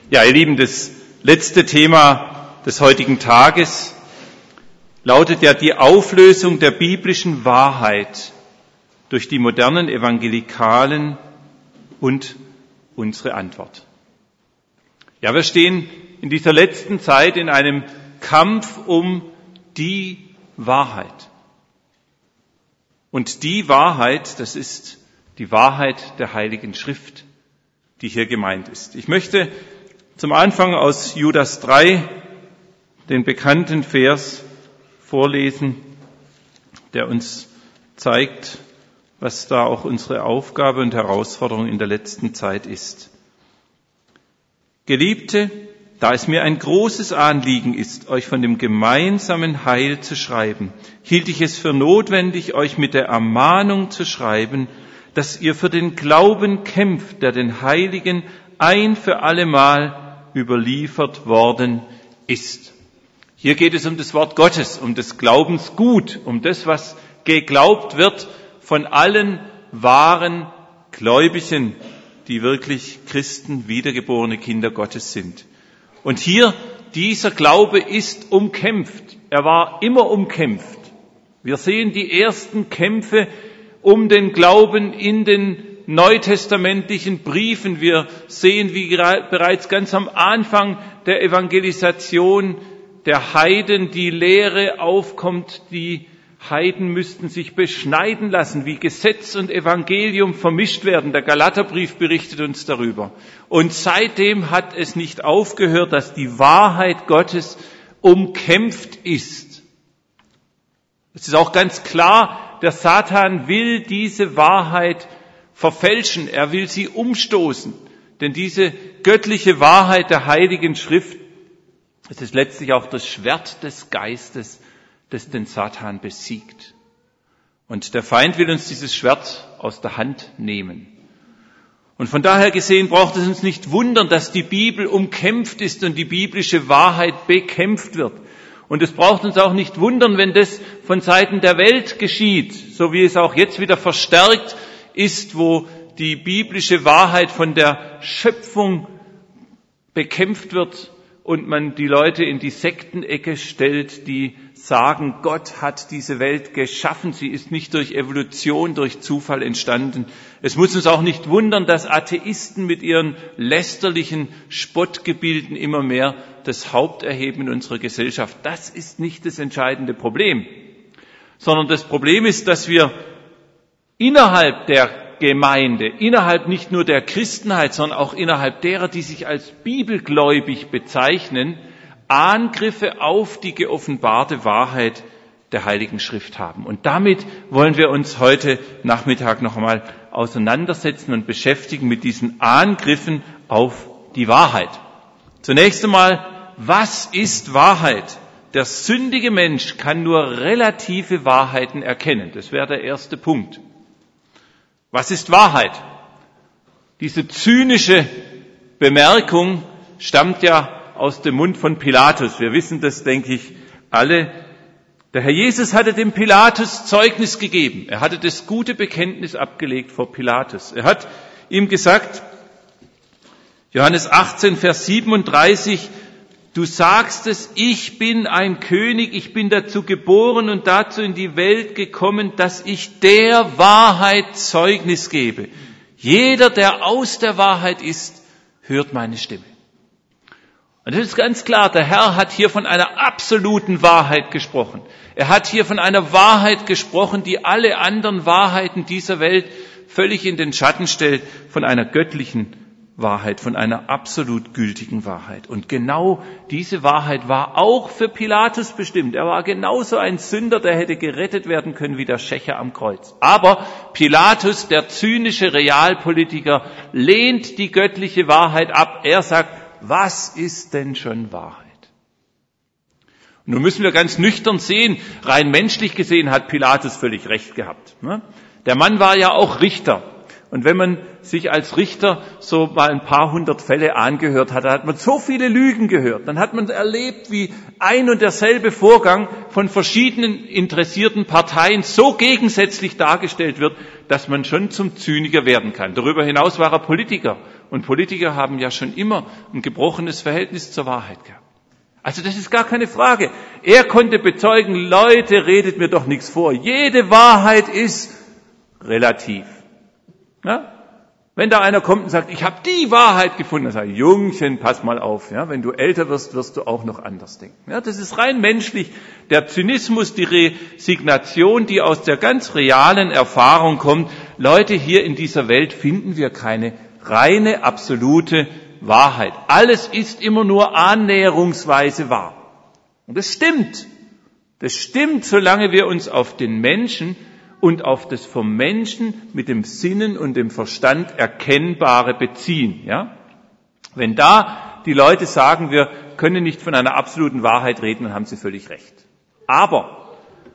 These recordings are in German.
Ja, ihr Lieben, das letzte Thema des heutigen Tages lautet ja die Auflösung der biblischen Wahrheit durch die modernen Evangelikalen und unsere Antwort. Ja, wir stehen in dieser letzten Zeit in einem Kampf um die Wahrheit. Und die Wahrheit, das ist die Wahrheit der Heiligen Schrift, die hier gemeint ist. Ich möchte zum Anfang aus Judas 3 den bekannten Vers vorlesen, der uns zeigt, was da auch unsere Aufgabe und Herausforderung in der letzten Zeit ist. Geliebte, da es mir ein großes Anliegen ist, euch von dem gemeinsamen Heil zu schreiben, hielt ich es für notwendig, euch mit der Ermahnung zu schreiben, dass ihr für den Glauben kämpft, der den Heiligen ein für allemal überliefert worden ist. Hier geht es um das Wort Gottes, um das Glaubensgut, um das, was geglaubt wird von allen wahren Gläubigen, die wirklich Christen, wiedergeborene Kinder Gottes sind. Und hier, dieser Glaube ist umkämpft. Er war immer umkämpft. Wir sehen die ersten Kämpfe um den Glauben in den neutestamentlichen Briefen. Wir sehen, wie bereits ganz am Anfang der Evangelisation der Heiden die Lehre aufkommt, die Heiden müssten sich beschneiden lassen, wie Gesetz und Evangelium vermischt werden. Der Galaterbrief berichtet uns darüber. Und seitdem hat es nicht aufgehört, dass die Wahrheit Gottes umkämpft ist. Es ist auch ganz klar, der Satan will diese Wahrheit verfälschen, er will sie umstoßen. Denn diese göttliche Wahrheit der Heiligen Schrift, es ist letztlich auch das Schwert des Geistes, das den Satan besiegt. Und der Feind will uns dieses Schwert aus der Hand nehmen. Und von daher gesehen braucht es uns nicht wundern, dass die Bibel umkämpft ist und die biblische Wahrheit bekämpft wird. Und es braucht uns auch nicht wundern, wenn das von Seiten der Welt geschieht, so wie es auch jetzt wieder verstärkt ist, wo die biblische Wahrheit von der Schöpfung bekämpft wird und man die Leute in die Sektenecke stellt, die sagen, Gott hat diese Welt geschaffen, sie ist nicht durch Evolution, durch Zufall entstanden. Es muss uns auch nicht wundern, dass Atheisten mit ihren lästerlichen Spottgebilden immer mehr das Haupt erheben in unserer Gesellschaft. Das ist nicht das entscheidende Problem, sondern das Problem ist, dass wir innerhalb der Gemeinde, innerhalb nicht nur der Christenheit, sondern auch innerhalb derer, die sich als bibelgläubig bezeichnen, Angriffe auf die geoffenbarte Wahrheit der Heiligen Schrift haben. Und damit wollen wir uns heute Nachmittag noch einmal auseinandersetzen und beschäftigen mit diesen Angriffen auf die Wahrheit. Zunächst einmal, was ist Wahrheit? Der sündige Mensch kann nur relative Wahrheiten erkennen. Das wäre der erste Punkt. Was ist Wahrheit? Diese zynische Bemerkung stammt ja aus dem Mund von Pilatus. Wir wissen das, denke ich, alle. Der Herr Jesus hatte dem Pilatus Zeugnis gegeben. Er hatte das gute Bekenntnis abgelegt vor Pilatus. Er hat ihm gesagt, Johannes 18, Vers 37, du sagst es, ich bin ein König, ich bin dazu geboren und dazu in die Welt gekommen, dass ich der Wahrheit Zeugnis gebe. Jeder, der aus der Wahrheit ist, hört meine Stimme. Und das ist ganz klar, der Herr hat hier von einer absoluten Wahrheit gesprochen. Er hat hier von einer Wahrheit gesprochen, die alle anderen Wahrheiten dieser Welt völlig in den Schatten stellt, von einer göttlichen Wahrheit, von einer absolut gültigen Wahrheit. Und genau diese Wahrheit war auch für Pilatus bestimmt. Er war genauso ein Sünder, der hätte gerettet werden können wie der Schächer am Kreuz. Aber Pilatus, der zynische Realpolitiker, lehnt die göttliche Wahrheit ab. Er sagt, was ist denn schon Wahrheit? Und nun müssen wir ganz nüchtern sehen, rein menschlich gesehen hat Pilatus völlig recht gehabt. Der Mann war ja auch Richter. Und wenn man sich als Richter so mal ein paar hundert Fälle angehört hat, da hat man so viele Lügen gehört. Dann hat man erlebt, wie ein und derselbe Vorgang von verschiedenen interessierten Parteien so gegensätzlich dargestellt wird, dass man schon zum Zyniker werden kann. Darüber hinaus war er Politiker und Politiker haben ja schon immer ein gebrochenes Verhältnis zur Wahrheit gehabt. Also das ist gar keine Frage. Er konnte bezeugen, Leute, redet mir doch nichts vor. Jede Wahrheit ist relativ. Ja? Wenn da einer kommt und sagt, ich habe die Wahrheit gefunden, dann sage ich, Jungchen, pass mal auf. Ja? Wenn du älter wirst, wirst du auch noch anders denken. Ja? Das ist rein menschlich. Der Zynismus, die Resignation, die aus der ganz realen Erfahrung kommt. Leute, hier in dieser Welt finden wir keine reine, absolute Wahrheit. Alles ist immer nur annäherungsweise wahr. Und das stimmt. Das stimmt, solange wir uns auf den Menschen und auf das vom Menschen mit dem Sinnen und dem Verstand Erkennbare beziehen. Ja? Wenn da die Leute sagen, wir können nicht von einer absoluten Wahrheit reden, dann haben sie völlig recht. Aber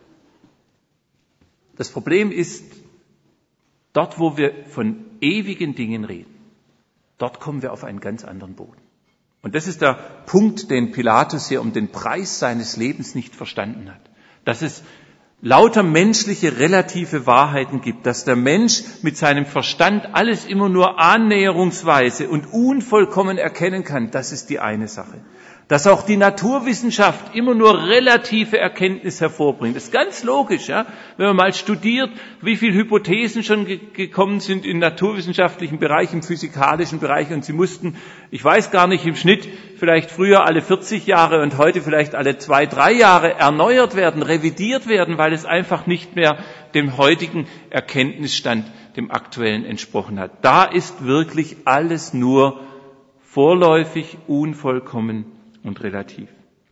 das Problem ist, dort, wo wir von ewigen Dingen reden, dort kommen wir auf einen ganz anderen Boden. Und das ist der Punkt, den Pilatus hier um den Preis seines Lebens nicht verstanden hat. Dass es lauter menschliche relative Wahrheiten gibt, dass der Mensch mit seinem Verstand alles immer nur annäherungsweise und unvollkommen erkennen kann, das ist die eine Sache. Dass auch die Naturwissenschaft immer nur relative Erkenntnis hervorbringt. Das ist ganz logisch, ja. Wenn man mal studiert, wie viele Hypothesen schon gekommen sind im naturwissenschaftlichen Bereich, im physikalischen Bereich, und sie mussten, ich weiß gar nicht, im Schnitt vielleicht früher alle 40 Jahre und heute vielleicht alle 2-3 Jahre erneuert werden, revidiert werden, weil es einfach nicht mehr dem heutigen Erkenntnisstand, dem aktuellen, entsprochen hat. Da ist wirklich alles nur vorläufig, unvollkommen und relativ.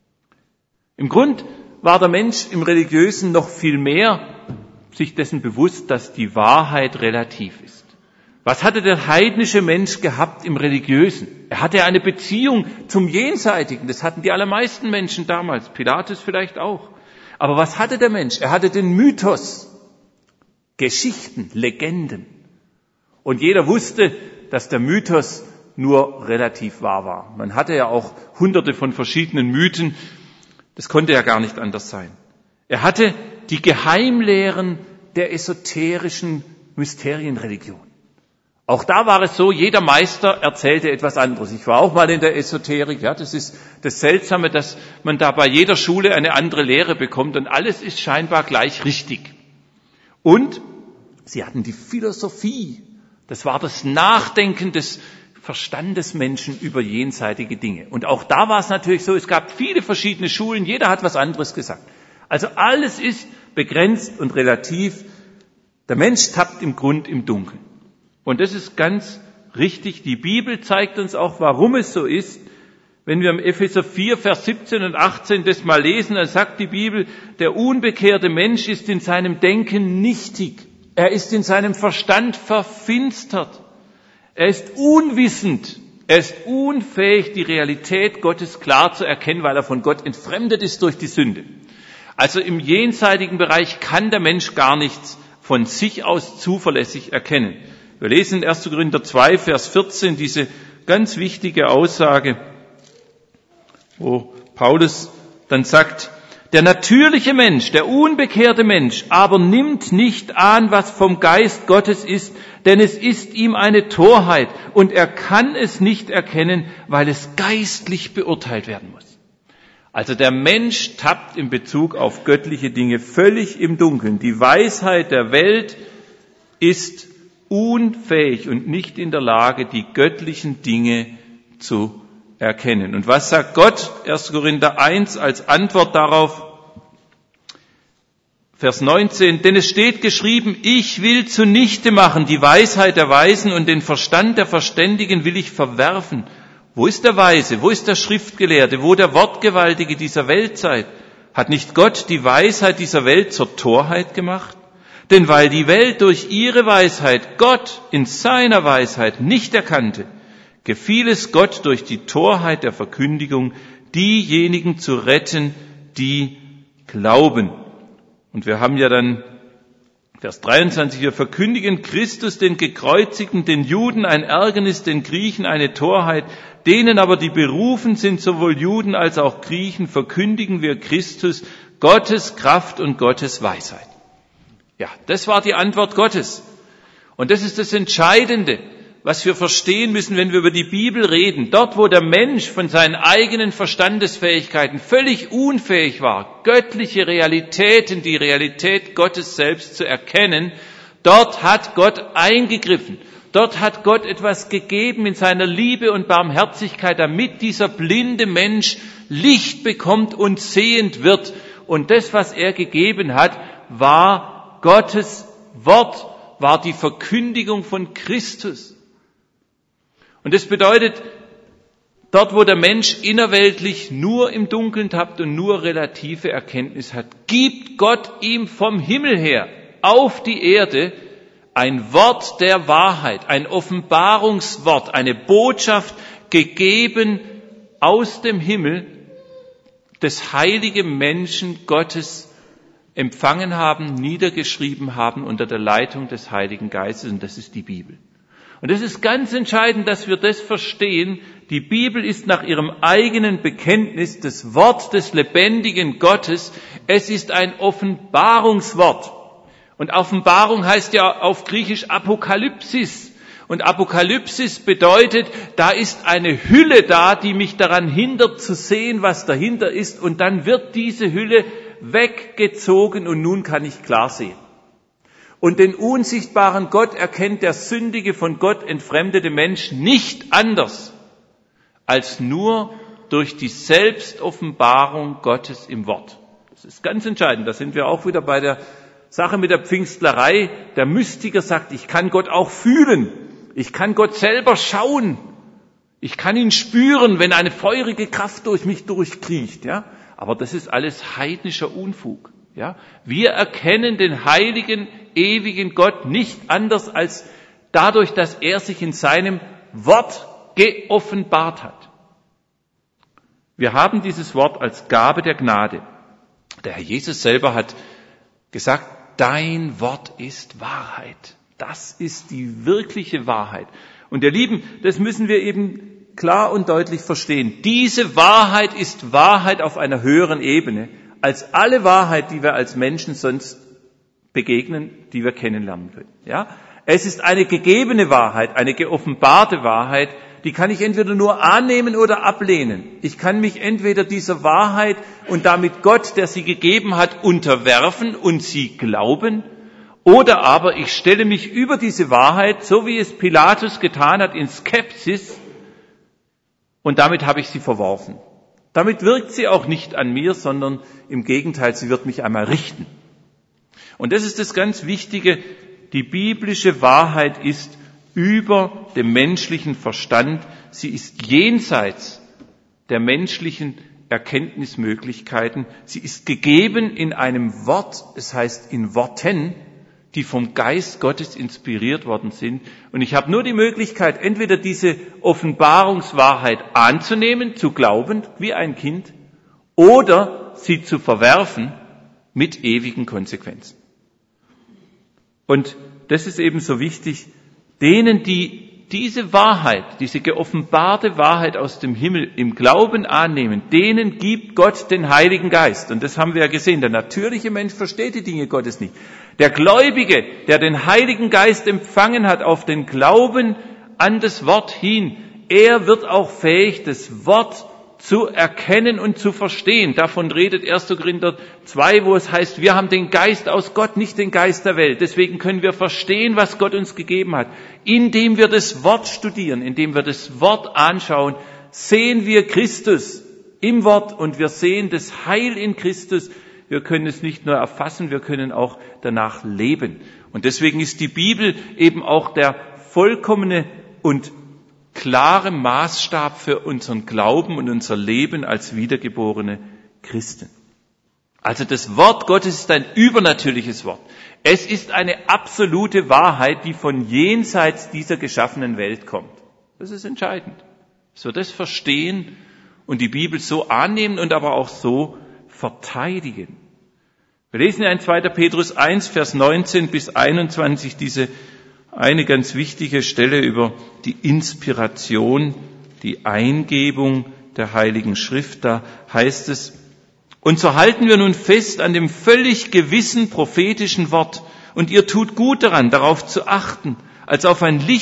Im Grund war der Mensch im Religiösen noch viel mehr sich dessen bewusst, dass die Wahrheit relativ ist. Was hatte der heidnische Mensch gehabt im Religiösen? Er hatte eine Beziehung zum Jenseitigen. Das hatten die allermeisten Menschen damals. Pilatus vielleicht auch. Aber was hatte der Mensch? Er hatte den Mythos, Geschichten, Legenden. Und jeder wusste, dass der Mythos nur relativ wahr war. Man hatte ja auch hunderte von verschiedenen Mythen. Das konnte ja gar nicht anders sein. Er hatte die Geheimlehren der esoterischen Mysterienreligion. Auch da war es so, jeder Meister erzählte etwas anderes. Ich war auch mal in der Esoterik. Ja, das ist das Seltsame, dass man da bei jeder Schule eine andere Lehre bekommt und alles ist scheinbar gleich richtig. Und sie hatten die Philosophie. Das war das Nachdenken des Verstandesmenschen über jenseitige Dinge. Und auch da war es natürlich so, es gab viele verschiedene Schulen, jeder hat was anderes gesagt. Also alles ist begrenzt und relativ. Der Mensch tappt im Grund im Dunkeln. Und das ist ganz richtig. Die Bibel zeigt uns auch, warum es so ist. Wenn wir im Epheser 4, Vers 17 und 18 das mal lesen, dann sagt die Bibel, der unbekehrte Mensch ist in seinem Denken nichtig. Er ist in seinem Verstand verfinstert. Er ist unwissend, er ist unfähig, die Realität Gottes klar zu erkennen, weil er von Gott entfremdet ist durch die Sünde. Also im jenseitigen Bereich kann der Mensch gar nichts von sich aus zuverlässig erkennen. Wir lesen in 1. Korinther 2, Vers 14 diese ganz wichtige Aussage, wo Paulus dann sagt, der natürliche Mensch, der unbekehrte Mensch, aber nimmt nicht an, was vom Geist Gottes ist, denn es ist ihm eine Torheit und er kann es nicht erkennen, weil es geistlich beurteilt werden muss. Also der Mensch tappt in Bezug auf göttliche Dinge völlig im Dunkeln. Die Weisheit der Welt ist unfähig und nicht in der Lage, die göttlichen Dinge zu erkennen. Und was sagt Gott? 1. Korinther 1 als Antwort darauf, Vers 19, denn es steht geschrieben, ich will zunichte machen die Weisheit der Weisen und den Verstand der Verständigen will ich verwerfen. Wo ist der Weise? Wo ist der Schriftgelehrte? Wo der Wortgewaltige dieser Weltzeit? Hat nicht Gott die Weisheit dieser Welt zur Torheit gemacht? Denn weil die Welt durch ihre Weisheit Gott in seiner Weisheit nicht erkannte, gefiel es Gott durch die Torheit der Verkündigung, diejenigen zu retten, die glauben. Und wir haben ja dann Vers 23, wir verkündigen Christus den Gekreuzigten, den Juden ein Ärgernis, den Griechen eine Torheit, denen aber die berufen sind, sowohl Juden als auch Griechen, verkündigen wir Christus, Gottes Kraft und Gottes Weisheit. Ja, das war die Antwort Gottes. Und das ist das Entscheidende, was wir verstehen müssen, wenn wir über die Bibel reden. Dort, wo der Mensch von seinen eigenen Verstandesfähigkeiten völlig unfähig war, göttliche Realitäten, die Realität Gottes selbst zu erkennen, dort hat Gott eingegriffen. Dort hat Gott etwas gegeben in seiner Liebe und Barmherzigkeit, damit dieser blinde Mensch Licht bekommt und sehend wird. Und das, was er gegeben hat, war Gottes Wort, war die Verkündigung von Christus. Und das bedeutet, dort, wo der Mensch innerweltlich nur im Dunkeln tappt und nur relative Erkenntnis hat, gibt Gott ihm vom Himmel her auf die Erde ein Wort der Wahrheit, ein Offenbarungswort, eine Botschaft gegeben aus dem Himmel, das heilige Menschen Gottes empfangen haben, niedergeschrieben haben unter der Leitung des Heiligen Geistes, und das ist die Bibel. Und es ist ganz entscheidend, dass wir das verstehen. Die Bibel ist nach ihrem eigenen Bekenntnis das Wort des lebendigen Gottes. Es ist ein Offenbarungswort. Und Offenbarung heißt ja auf Griechisch Apokalypsis. Und Apokalypsis bedeutet, da ist eine Hülle da, die mich daran hindert zu sehen, was dahinter ist. Und dann wird diese Hülle weggezogen und nun kann ich klar sehen. Und den unsichtbaren Gott erkennt der sündige, von Gott entfremdete Mensch nicht anders als nur durch die Selbstoffenbarung Gottes im Wort. Das ist ganz entscheidend. Da sind wir auch wieder bei der Sache mit der Pfingstlerei. Der Mystiker sagt, ich kann Gott auch fühlen. Ich kann Gott selber schauen. Ich kann ihn spüren, wenn eine feurige Kraft durch mich durchkriecht. Ja? Aber das ist alles heidnischer Unfug. Ja? Wir erkennen den heiligen, ewigen Gott nicht anders als dadurch, dass er sich in seinem Wort geoffenbart hat. Wir haben dieses Wort als Gabe der Gnade. Der Herr Jesus selber hat gesagt, dein Wort ist Wahrheit. Das ist die wirkliche Wahrheit. Und ihr Lieben, das müssen wir eben klar und deutlich verstehen. Diese Wahrheit ist Wahrheit auf einer höheren Ebene als alle Wahrheit, die wir als Menschen sonst begegnen, die wir kennenlernen können. Ja? Es ist eine gegebene Wahrheit, eine geoffenbarte Wahrheit, die kann ich entweder nur annehmen oder ablehnen. Ich kann mich entweder dieser Wahrheit und damit Gott, der sie gegeben hat, unterwerfen und sie glauben, oder aber ich stelle mich über diese Wahrheit, so wie es Pilatus getan hat, in Skepsis, und damit habe ich sie verworfen. Damit wirkt sie auch nicht an mir, sondern im Gegenteil, sie wird mich einmal richten. Und das ist das ganz Wichtige, die biblische Wahrheit ist über dem menschlichen Verstand, sie ist jenseits der menschlichen Erkenntnismöglichkeiten, sie ist gegeben in einem Wort, es heißt in Worten, die vom Geist Gottes inspiriert worden sind. Und ich habe nur die Möglichkeit, entweder diese Offenbarungswahrheit anzunehmen, zu glauben, wie ein Kind, oder sie zu verwerfen mit ewigen Konsequenzen. Und das ist eben so wichtig, denen, die diese Wahrheit, diese geoffenbarte Wahrheit aus dem Himmel im Glauben annehmen, denen gibt Gott den Heiligen Geist. Und das haben wir ja gesehen. Der natürliche Mensch versteht die Dinge Gottes nicht. Der Gläubige, der den Heiligen Geist empfangen hat auf den Glauben an das Wort hin, er wird auch fähig, das Wort zu erkennen und zu verstehen. Davon redet 1. Korinther 2, wo es heißt, wir haben den Geist aus Gott, nicht den Geist der Welt. Deswegen können wir verstehen, was Gott uns gegeben hat. Indem wir das Wort studieren, indem wir das Wort anschauen, sehen wir Christus im Wort und wir sehen das Heil in Christus. Wir können es nicht nur erfassen, wir können auch danach leben. Und deswegen ist die Bibel eben auch der vollkommene und klare Maßstab für unseren Glauben und unser Leben als wiedergeborene Christen. Also das Wort Gottes ist ein übernatürliches Wort. Es ist eine absolute Wahrheit, die von jenseits dieser geschaffenen Welt kommt. Das ist entscheidend. So das verstehen und die Bibel so annehmen und aber auch so verteidigen. Wir lesen in 2. Petrus 1, Vers 19 bis 21 diese eine ganz wichtige Stelle über die Inspiration, die Eingebung der Heiligen Schrift. Da heißt es, und so halten wir nun fest an dem völlig gewissen prophetischen Wort, und ihr tut gut daran, darauf zu achten, als auf ein Licht,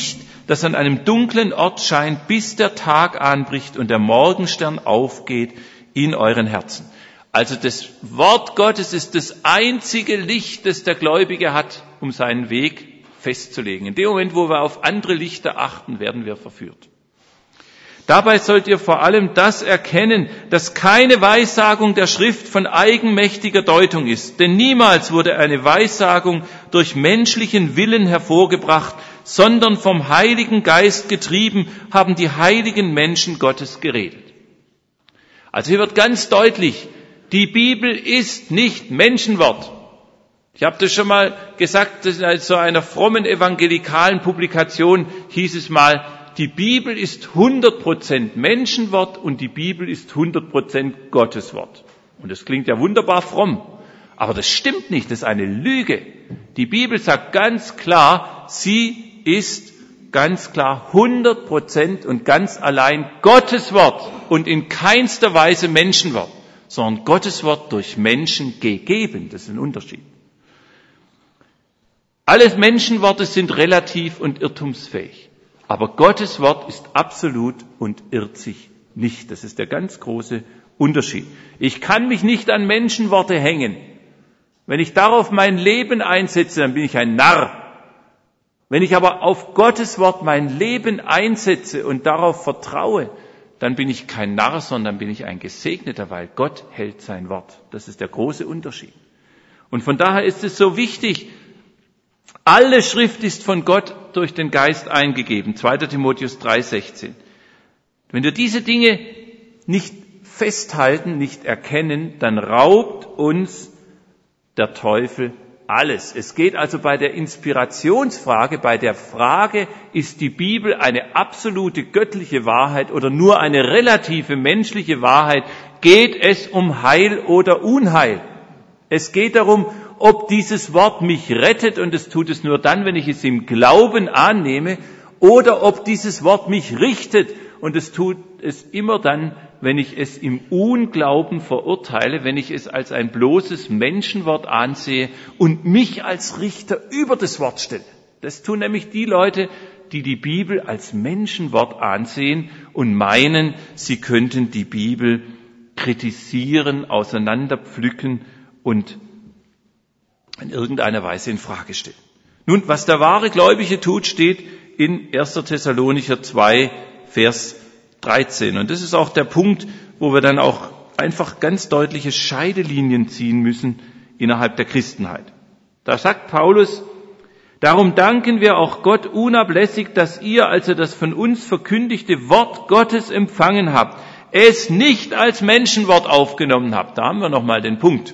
das an einem dunklen Ort scheint, bis der Tag anbricht und der Morgenstern aufgeht in euren Herzen. Also das Wort Gottes ist das einzige Licht, das der Gläubige hat, um seinen Weg festzulegen. In dem Moment, wo wir auf andere Lichter achten, werden wir verführt. Dabei sollt ihr vor allem das erkennen, dass keine Weissagung der Schrift von eigenmächtiger Deutung ist. Denn niemals wurde eine Weissagung durch menschlichen Willen hervorgebracht, sondern vom Heiligen Geist getrieben, haben die heiligen Menschen Gottes geredet. Also hier wird ganz deutlich, die Bibel ist nicht Menschenwort. Ich habe das schon mal gesagt, in so einer frommen evangelikalen Publikation hieß es mal, die Bibel ist 100% Menschenwort und die Bibel ist 100% Gotteswort. Und das klingt ja wunderbar fromm, aber das stimmt nicht, das ist eine Lüge. Die Bibel sagt ganz klar, sie ist ganz klar 100% und ganz allein Gotteswort und in keinster Weise Menschenwort, sondern Gotteswort durch Menschen gegeben. Das ist ein Unterschied. Alle Menschenworte sind relativ und irrtumsfähig. Aber Gottes Wort ist absolut und irrt sich nicht. Das ist der ganz große Unterschied. Ich kann mich nicht an Menschenworte hängen. Wenn ich darauf mein Leben einsetze, dann bin ich ein Narr. Wenn ich aber auf Gottes Wort mein Leben einsetze und darauf vertraue, dann bin ich kein Narr, sondern bin ich ein Gesegneter, weil Gott hält sein Wort. Das ist der große Unterschied. Und von daher ist es so wichtig, alle Schrift ist von Gott durch den Geist eingegeben. 2. Timotheus 3,16. Wenn wir diese Dinge nicht festhalten, nicht erkennen, dann raubt uns der Teufel alles. Es geht also bei der Inspirationsfrage, bei der Frage, ist die Bibel eine absolute göttliche Wahrheit oder nur eine relative menschliche Wahrheit, geht es um Heil oder Unheil. Es geht darum, ob dieses Wort mich rettet, und es tut es nur dann, wenn ich es im Glauben annehme, oder ob dieses Wort mich richtet, und es tut es immer dann, wenn ich es im Unglauben verurteile, wenn ich es als ein bloßes Menschenwort ansehe und mich als Richter über das Wort stelle. Das tun nämlich die Leute, die die Bibel als Menschenwort ansehen und meinen, sie könnten die Bibel kritisieren, auseinanderpflücken und in irgendeiner Weise in Frage stellen. Nun, was der wahre Gläubige tut, steht in 1. Thessalonicher 2, Vers 13. Und das ist auch der Punkt, wo wir dann auch einfach ganz deutliche Scheidelinien ziehen müssen innerhalb der Christenheit. Da sagt Paulus, darum danken wir auch Gott unablässig, dass ihr, als ihr das von uns verkündigte Wort Gottes empfangen habt, es nicht als Menschenwort aufgenommen habt. Da haben wir nochmal den Punkt.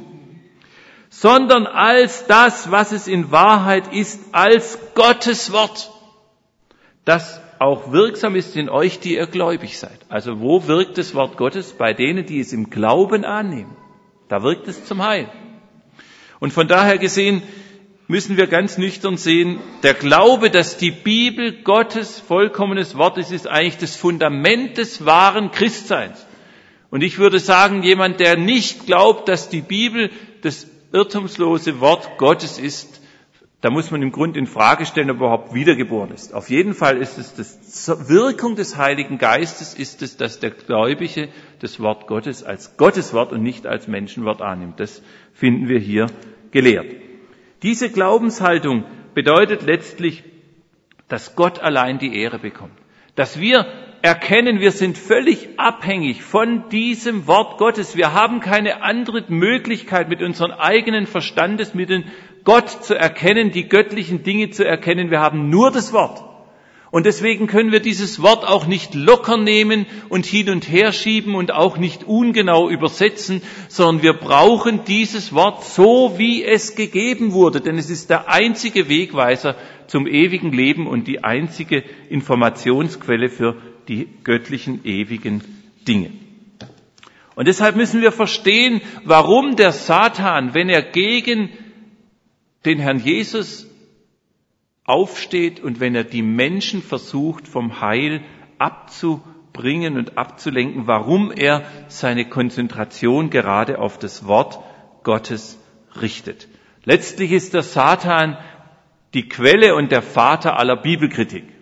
Sondern als das, was es in Wahrheit ist, als Gottes Wort, das auch wirksam ist in euch, die ihr gläubig seid. Also wo wirkt das Wort Gottes? Bei denen, die es im Glauben annehmen. Da wirkt es zum Heil. Und von daher gesehen müssen wir ganz nüchtern sehen, der Glaube, dass die Bibel Gottes vollkommenes Wort ist, ist eigentlich das Fundament des wahren Christseins. Und ich würde sagen, jemand, der nicht glaubt, dass die Bibel das irrtumslose Wort Gottes ist, da muss man im Grunde in Frage stellen, ob er überhaupt wiedergeboren ist. Auf jeden Fall ist es die Wirkung des Heiligen Geistes, ist es, dass der Gläubige das Wort Gottes als Gotteswort und nicht als Menschenwort annimmt. Das finden wir hier gelehrt. Diese Glaubenshaltung bedeutet letztlich, dass Gott allein die Ehre bekommt. Dass wir erkennen, wir sind völlig abhängig von diesem Wort Gottes. Wir haben keine andere Möglichkeit, mit unseren eigenen Verstandesmitteln Gott zu erkennen, die göttlichen Dinge zu erkennen. Wir haben nur das Wort. Und deswegen können wir dieses Wort auch nicht locker nehmen und hin und her schieben und auch nicht ungenau übersetzen, sondern wir brauchen dieses Wort so, wie es gegeben wurde. Denn es ist der einzige Wegweiser zum ewigen Leben und die einzige Informationsquelle für die göttlichen, ewigen Dinge. Und deshalb müssen wir verstehen, warum der Satan, wenn er gegen den Herrn Jesus aufsteht und wenn er die Menschen versucht, vom Heil abzubringen und abzulenken, warum er seine Konzentration gerade auf das Wort Gottes richtet. Letztlich ist der Satan die Quelle und der Vater aller Bibelkritik.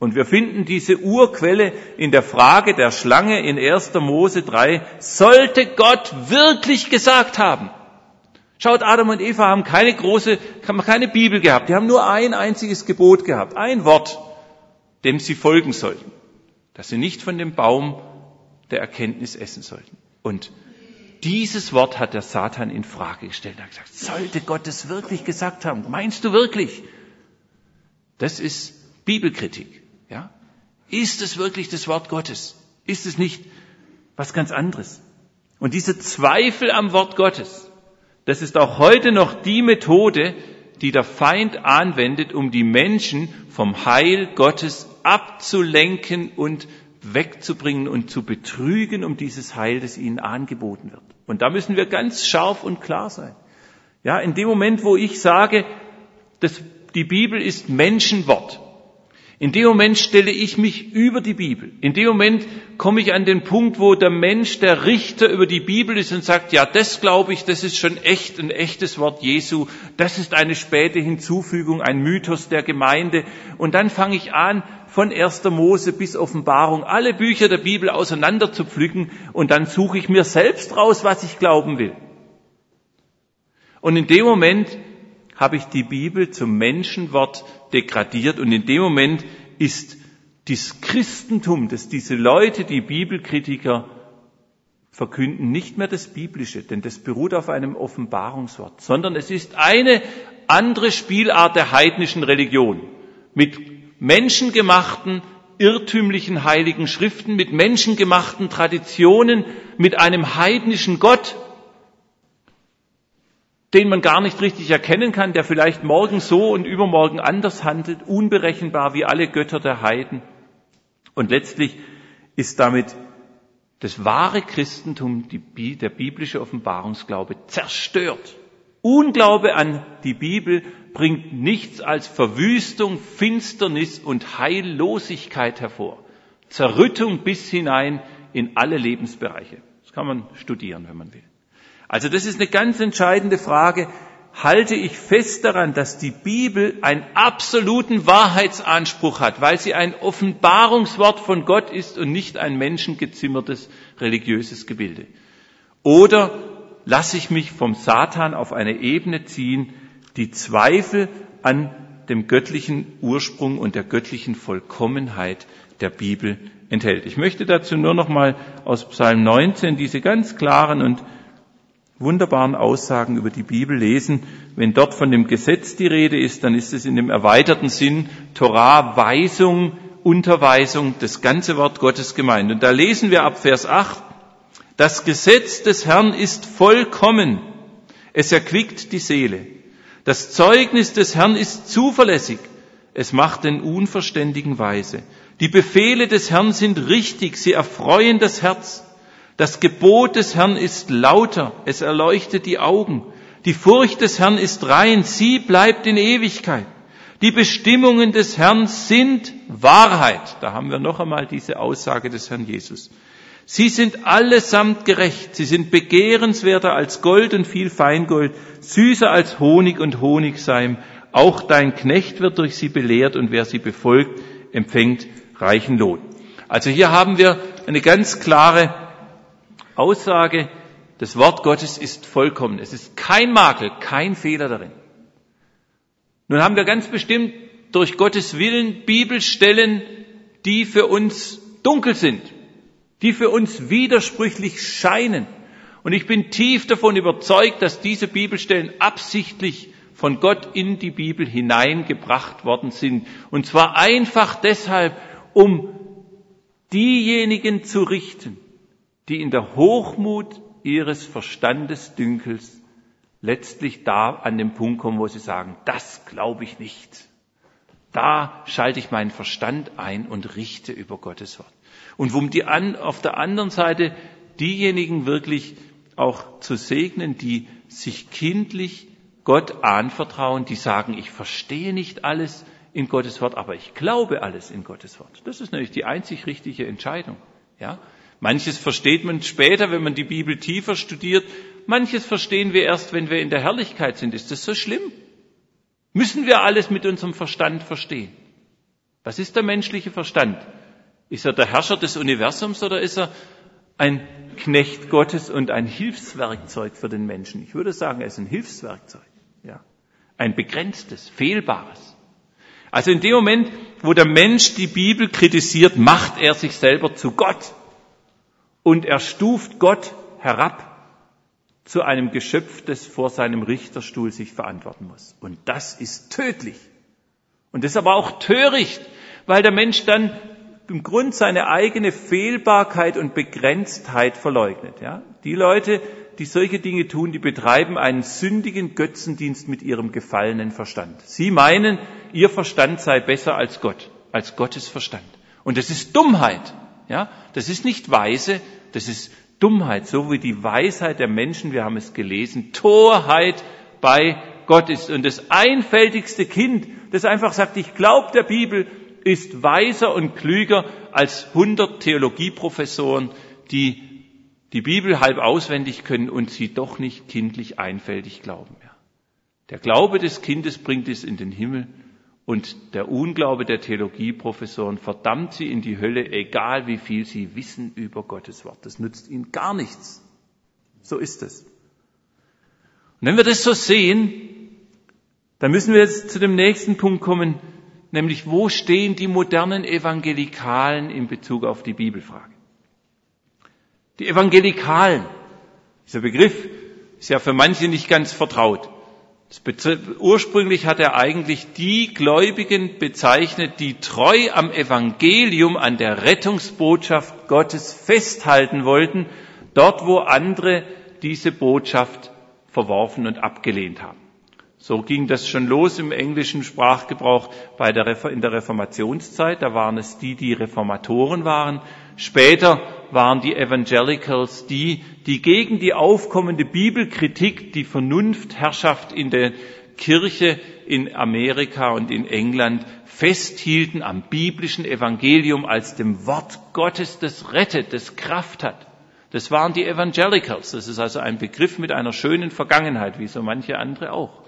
Und wir finden diese Urquelle in der Frage der Schlange in 1. Mose 3, sollte Gott wirklich gesagt haben? Schaut, Adam und Eva haben keine Bibel gehabt, die haben nur ein einziges Gebot gehabt, ein Wort, dem sie folgen sollten, dass sie nicht von dem Baum der Erkenntnis essen sollten. Und dieses Wort hat der Satan in Frage gestellt. Er hat gesagt, sollte Gott es wirklich gesagt haben? Meinst du wirklich? Das ist Bibelkritik. Ja? Ist es wirklich das Wort Gottes? Ist es nicht was ganz anderes? Und diese Zweifel am Wort Gottes, das ist auch heute noch die Methode, die der Feind anwendet, um die Menschen vom Heil Gottes abzulenken und wegzubringen und zu betrügen um dieses Heil, das ihnen angeboten wird. Und da müssen wir ganz scharf und klar sein. Ja, in dem Moment, wo ich sage, die Bibel ist Menschenwort, in dem Moment stelle ich mich über die Bibel. In dem Moment komme ich an den Punkt, wo der Mensch der Richter über die Bibel ist und sagt, ja, das glaube ich, das ist schon echt, ein echtes Wort Jesu. Das ist eine späte Hinzufügung, ein Mythos der Gemeinde. Und dann fange ich an, von 1. Mose bis Offenbarung alle Bücher der Bibel auseinander zu pflücken und dann suche ich mir selbst raus, was ich glauben will. Und in dem Moment habe ich die Bibel zum Menschenwort degradiert und in dem Moment ist das Christentum, das diese Leute, die Bibelkritiker verkünden, nicht mehr das Biblische, denn das beruht auf einem Offenbarungswort, sondern es ist eine andere Spielart der heidnischen Religion mit menschengemachten, irrtümlichen heiligen Schriften, mit menschengemachten Traditionen, mit einem heidnischen Gott, den man gar nicht richtig erkennen kann, der vielleicht morgen so und übermorgen anders handelt, unberechenbar wie alle Götter der Heiden. Und letztlich ist damit das wahre Christentum, der biblische Offenbarungsglaube, zerstört. Unglaube an die Bibel bringt nichts als Verwüstung, Finsternis und Heillosigkeit hervor. Zerrüttung bis hinein in alle Lebensbereiche. Das kann man studieren, wenn man will. Also das ist eine ganz entscheidende Frage. Halte ich fest daran, dass die Bibel einen absoluten Wahrheitsanspruch hat, weil sie ein Offenbarungswort von Gott ist und nicht ein menschengezimmertes religiöses Gebilde? Oder lasse ich mich vom Satan auf eine Ebene ziehen, die Zweifel an dem göttlichen Ursprung und der göttlichen Vollkommenheit der Bibel enthält? Ich möchte dazu nur noch mal aus Psalm 19 diese ganz klaren und wunderbaren Aussagen über die Bibel lesen. Wenn dort von dem Gesetz die Rede ist, dann ist es in dem erweiterten Sinn Torah, Weisung, Unterweisung, das ganze Wort Gottes gemeint. Und da lesen wir ab Vers 8, das Gesetz des Herrn ist vollkommen, es erquickt die Seele. Das Zeugnis des Herrn ist zuverlässig, es macht den Unverständigen weise. Die Befehle des Herrn sind richtig, sie erfreuen das Herz. Das Gebot des Herrn ist lauter, es erleuchtet die Augen. Die Furcht des Herrn ist rein, sie bleibt in Ewigkeit. Die Bestimmungen des Herrn sind Wahrheit. Da haben wir noch einmal diese Aussage des Herrn Jesus. Sie sind allesamt gerecht, sie sind begehrenswerter als Gold und viel Feingold, süßer als Honig und Honigseim. Auch dein Knecht wird durch sie belehrt und wer sie befolgt, empfängt reichen Lohn. Also hier haben wir eine ganz klare Aussage, das Wort Gottes ist vollkommen. Es ist kein Makel, kein Fehler darin. Nun haben wir ganz bestimmt durch Gottes Willen Bibelstellen, die für uns dunkel sind, die für uns widersprüchlich scheinen. Und ich bin tief davon überzeugt, dass diese Bibelstellen absichtlich von Gott in die Bibel hineingebracht worden sind. Und zwar einfach deshalb, um diejenigen zu richten, die in der Hochmut ihres Verstandesdünkels letztlich da an den Punkt kommen, wo sie sagen, das glaube ich nicht. Da schalte ich meinen Verstand ein und richte über Gottes Wort. Und um auf der anderen Seite diejenigen wirklich auch zu segnen, die sich kindlich Gott anvertrauen, die sagen, ich verstehe nicht alles in Gottes Wort, aber ich glaube alles in Gottes Wort. Das ist nämlich die einzig richtige Entscheidung. Ja? Manches versteht man später, wenn man die Bibel tiefer studiert. Manches verstehen wir erst, wenn wir in der Herrlichkeit sind. Ist das so schlimm? Müssen wir alles mit unserem Verstand verstehen? Was ist der menschliche Verstand? Ist er der Herrscher des Universums oder ist er ein Knecht Gottes und ein Hilfswerkzeug für den Menschen? Ich würde sagen, er ist ein Hilfswerkzeug. Ja. Ein begrenztes, fehlbares. Also in dem Moment, wo der Mensch die Bibel kritisiert, macht er sich selber zu Gott. Und er stuft Gott herab zu einem Geschöpf, das vor seinem Richterstuhl sich verantworten muss. Und das ist tödlich. Und das ist aber auch töricht, weil der Mensch dann im Grund seine eigene Fehlbarkeit und Begrenztheit verleugnet. Ja? Die Leute, die solche Dinge tun, die betreiben einen sündigen Götzendienst mit ihrem gefallenen Verstand. Sie meinen, ihr Verstand sei besser als Gott, als Gottes Verstand. Und das ist Dummheit. Ja? Das ist nicht Weise, das ist Dummheit, so wie die Weisheit der Menschen, wir haben es gelesen, Torheit bei Gott ist. Und das einfältigste Kind, das einfach sagt, ich glaube der Bibel, ist weiser und klüger als 100 Theologieprofessoren, die die Bibel halb auswendig können und sie doch nicht kindlich einfältig glauben. Ja. Der Glaube des Kindes bringt es in den Himmel und der Unglaube der Theologieprofessoren verdammt sie in die Hölle, egal wie viel sie wissen über Gottes Wort. Das nützt ihnen gar nichts. So ist es. Und wenn wir das so sehen, dann müssen wir jetzt zu dem nächsten Punkt kommen, nämlich wo stehen die modernen Evangelikalen in Bezug auf die Bibelfrage? Die Evangelikalen, dieser Begriff ist ja für manche nicht ganz vertraut. Ursprünglich hat er eigentlich die Gläubigen bezeichnet, die treu am Evangelium, an der Rettungsbotschaft Gottes festhalten wollten, dort wo andere diese Botschaft verworfen und abgelehnt haben. So ging das schon los im englischen Sprachgebrauch in der Reformationszeit. Da waren es die Reformatoren waren. Später waren die Evangelicals die gegen die aufkommende Bibelkritik, die Vernunftherrschaft in der Kirche in Amerika und in England festhielten am biblischen Evangelium als dem Wort Gottes, das rettet, das Kraft hat. Das waren die Evangelicals. Das ist also ein Begriff mit einer schönen Vergangenheit, wie so manche andere auch.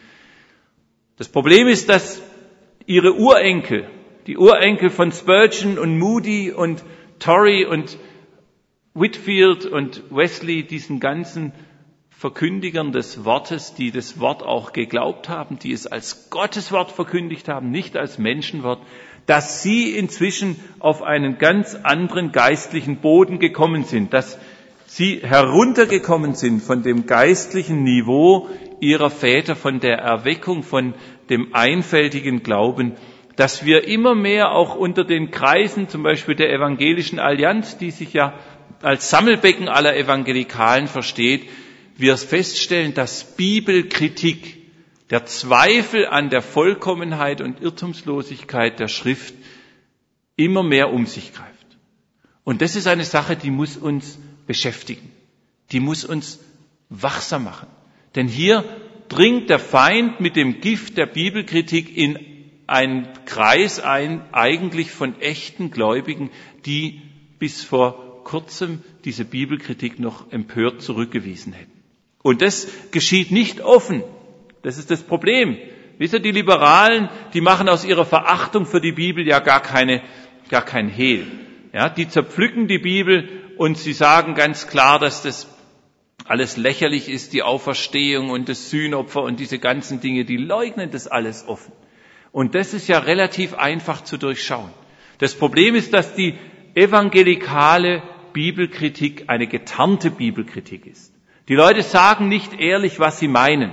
Das Problem ist, dass ihre Urenkel, die Urenkel von Spurgeon und Moody und Torrey und Whitefield und Wesley, diesen ganzen Verkündigern des Wortes, die das Wort auch geglaubt haben, die es als Gotteswort verkündigt haben, nicht als Menschenwort, dass sie inzwischen auf einen ganz anderen geistlichen Boden gekommen sind, dass sie heruntergekommen sind von dem geistlichen Niveau ihrer Väter, von der Erweckung, von dem einfältigen Glauben, dass wir immer mehr auch unter den Kreisen, zum Beispiel der Evangelischen Allianz, die sich ja als Sammelbecken aller Evangelikalen versteht, wir feststellen, dass Bibelkritik, der Zweifel an der Vollkommenheit und Irrtumslosigkeit der Schrift immer mehr um sich greift. Und das ist eine Sache, die muss uns beschäftigen. Die muss uns wachsam machen. Denn hier dringt der Feind mit dem Gift der Bibelkritik in einen Kreis ein, eigentlich von echten Gläubigen, die bis vor kurzem diese Bibelkritik noch empört zurückgewiesen hätten. Und das geschieht nicht offen. Das ist das Problem. Wisst ihr, die Liberalen, die machen aus ihrer Verachtung für die Bibel ja gar kein Hehl. Ja, die zerpflücken die Bibel und sie sagen ganz klar, dass das alles lächerlich ist, die Auferstehung und das Sühnopfer und diese ganzen Dinge, die leugnen das alles offen. Und das ist ja relativ einfach zu durchschauen. Das Problem ist, dass die evangelikale Bibelkritik eine getarnte Bibelkritik ist. Die Leute sagen nicht ehrlich, was sie meinen.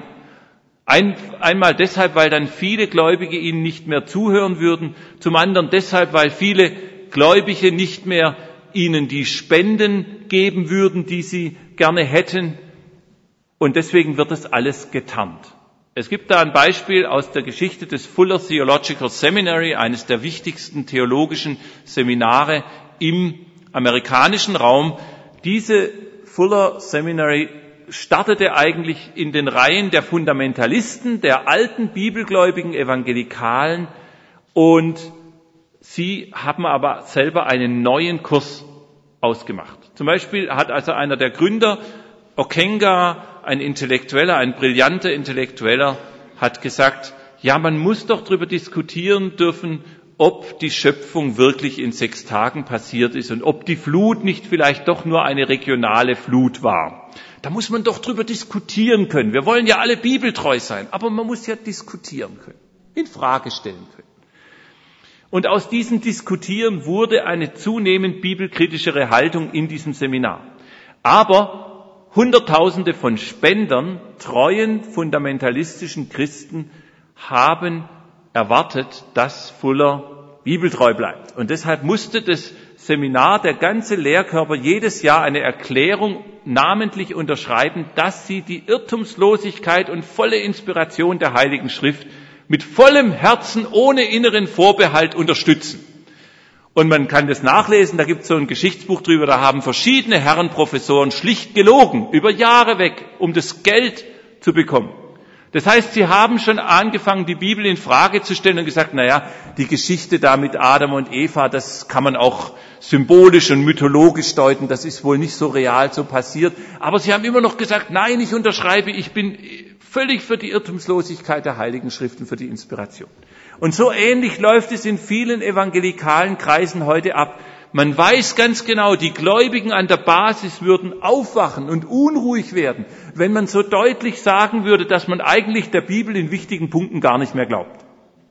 Einmal deshalb, weil dann viele Gläubige ihnen nicht mehr zuhören würden. Zum anderen deshalb, weil viele Gläubige nicht mehr ihnen die Spenden geben würden, die sie gerne hätten. Und deswegen wird das alles getarnt. Es gibt da ein Beispiel aus der Geschichte des Fuller Theological Seminary, eines der wichtigsten theologischen Seminare im amerikanischen Raum. Diese Fuller Seminary startete eigentlich in den Reihen der Fundamentalisten, der alten bibelgläubigen Evangelikalen, und sie haben aber selber einen neuen Kurs ausgemacht. Zum Beispiel hat also einer der Gründer, Okenga, ein brillanter Intellektueller, hat gesagt, ja, man muss doch darüber diskutieren dürfen, ob die Schöpfung wirklich in 6 Tagen passiert ist und ob die Flut nicht vielleicht doch nur eine regionale Flut war. Da muss man doch drüber diskutieren können. Wir wollen ja alle bibeltreu sein, aber man muss ja diskutieren können, in Frage stellen können. Und aus diesem Diskutieren wurde eine zunehmend bibelkritischere Haltung in diesem Seminar. Aber Hunderttausende von Spendern, treuen, fundamentalistischen Christen haben erwartet, dass Fuller bibeltreu bleibt. Und deshalb musste das Seminar, der ganze Lehrkörper, jedes Jahr eine Erklärung namentlich unterschreiben, dass sie die Irrtumslosigkeit und volle Inspiration der Heiligen Schrift mit vollem Herzen, ohne inneren Vorbehalt unterstützen. Und man kann das nachlesen, da gibt es so ein Geschichtsbuch drüber, da haben verschiedene Herrenprofessoren schlicht gelogen, über Jahre weg, um das Geld zu bekommen. Das heißt, sie haben schon angefangen, die Bibel in Frage zu stellen und gesagt, die Geschichte da mit Adam und Eva, das kann man auch symbolisch und mythologisch deuten, das ist wohl nicht so real so passiert. Aber sie haben immer noch gesagt, nein, ich unterschreibe, ich bin völlig für die Irrtumslosigkeit der Heiligen Schriften, für die Inspiration. Und so ähnlich läuft es in vielen evangelikalen Kreisen heute ab. Man weiß ganz genau, die Gläubigen an der Basis würden aufwachen und unruhig werden, wenn man so deutlich sagen würde, dass man eigentlich der Bibel in wichtigen Punkten gar nicht mehr glaubt.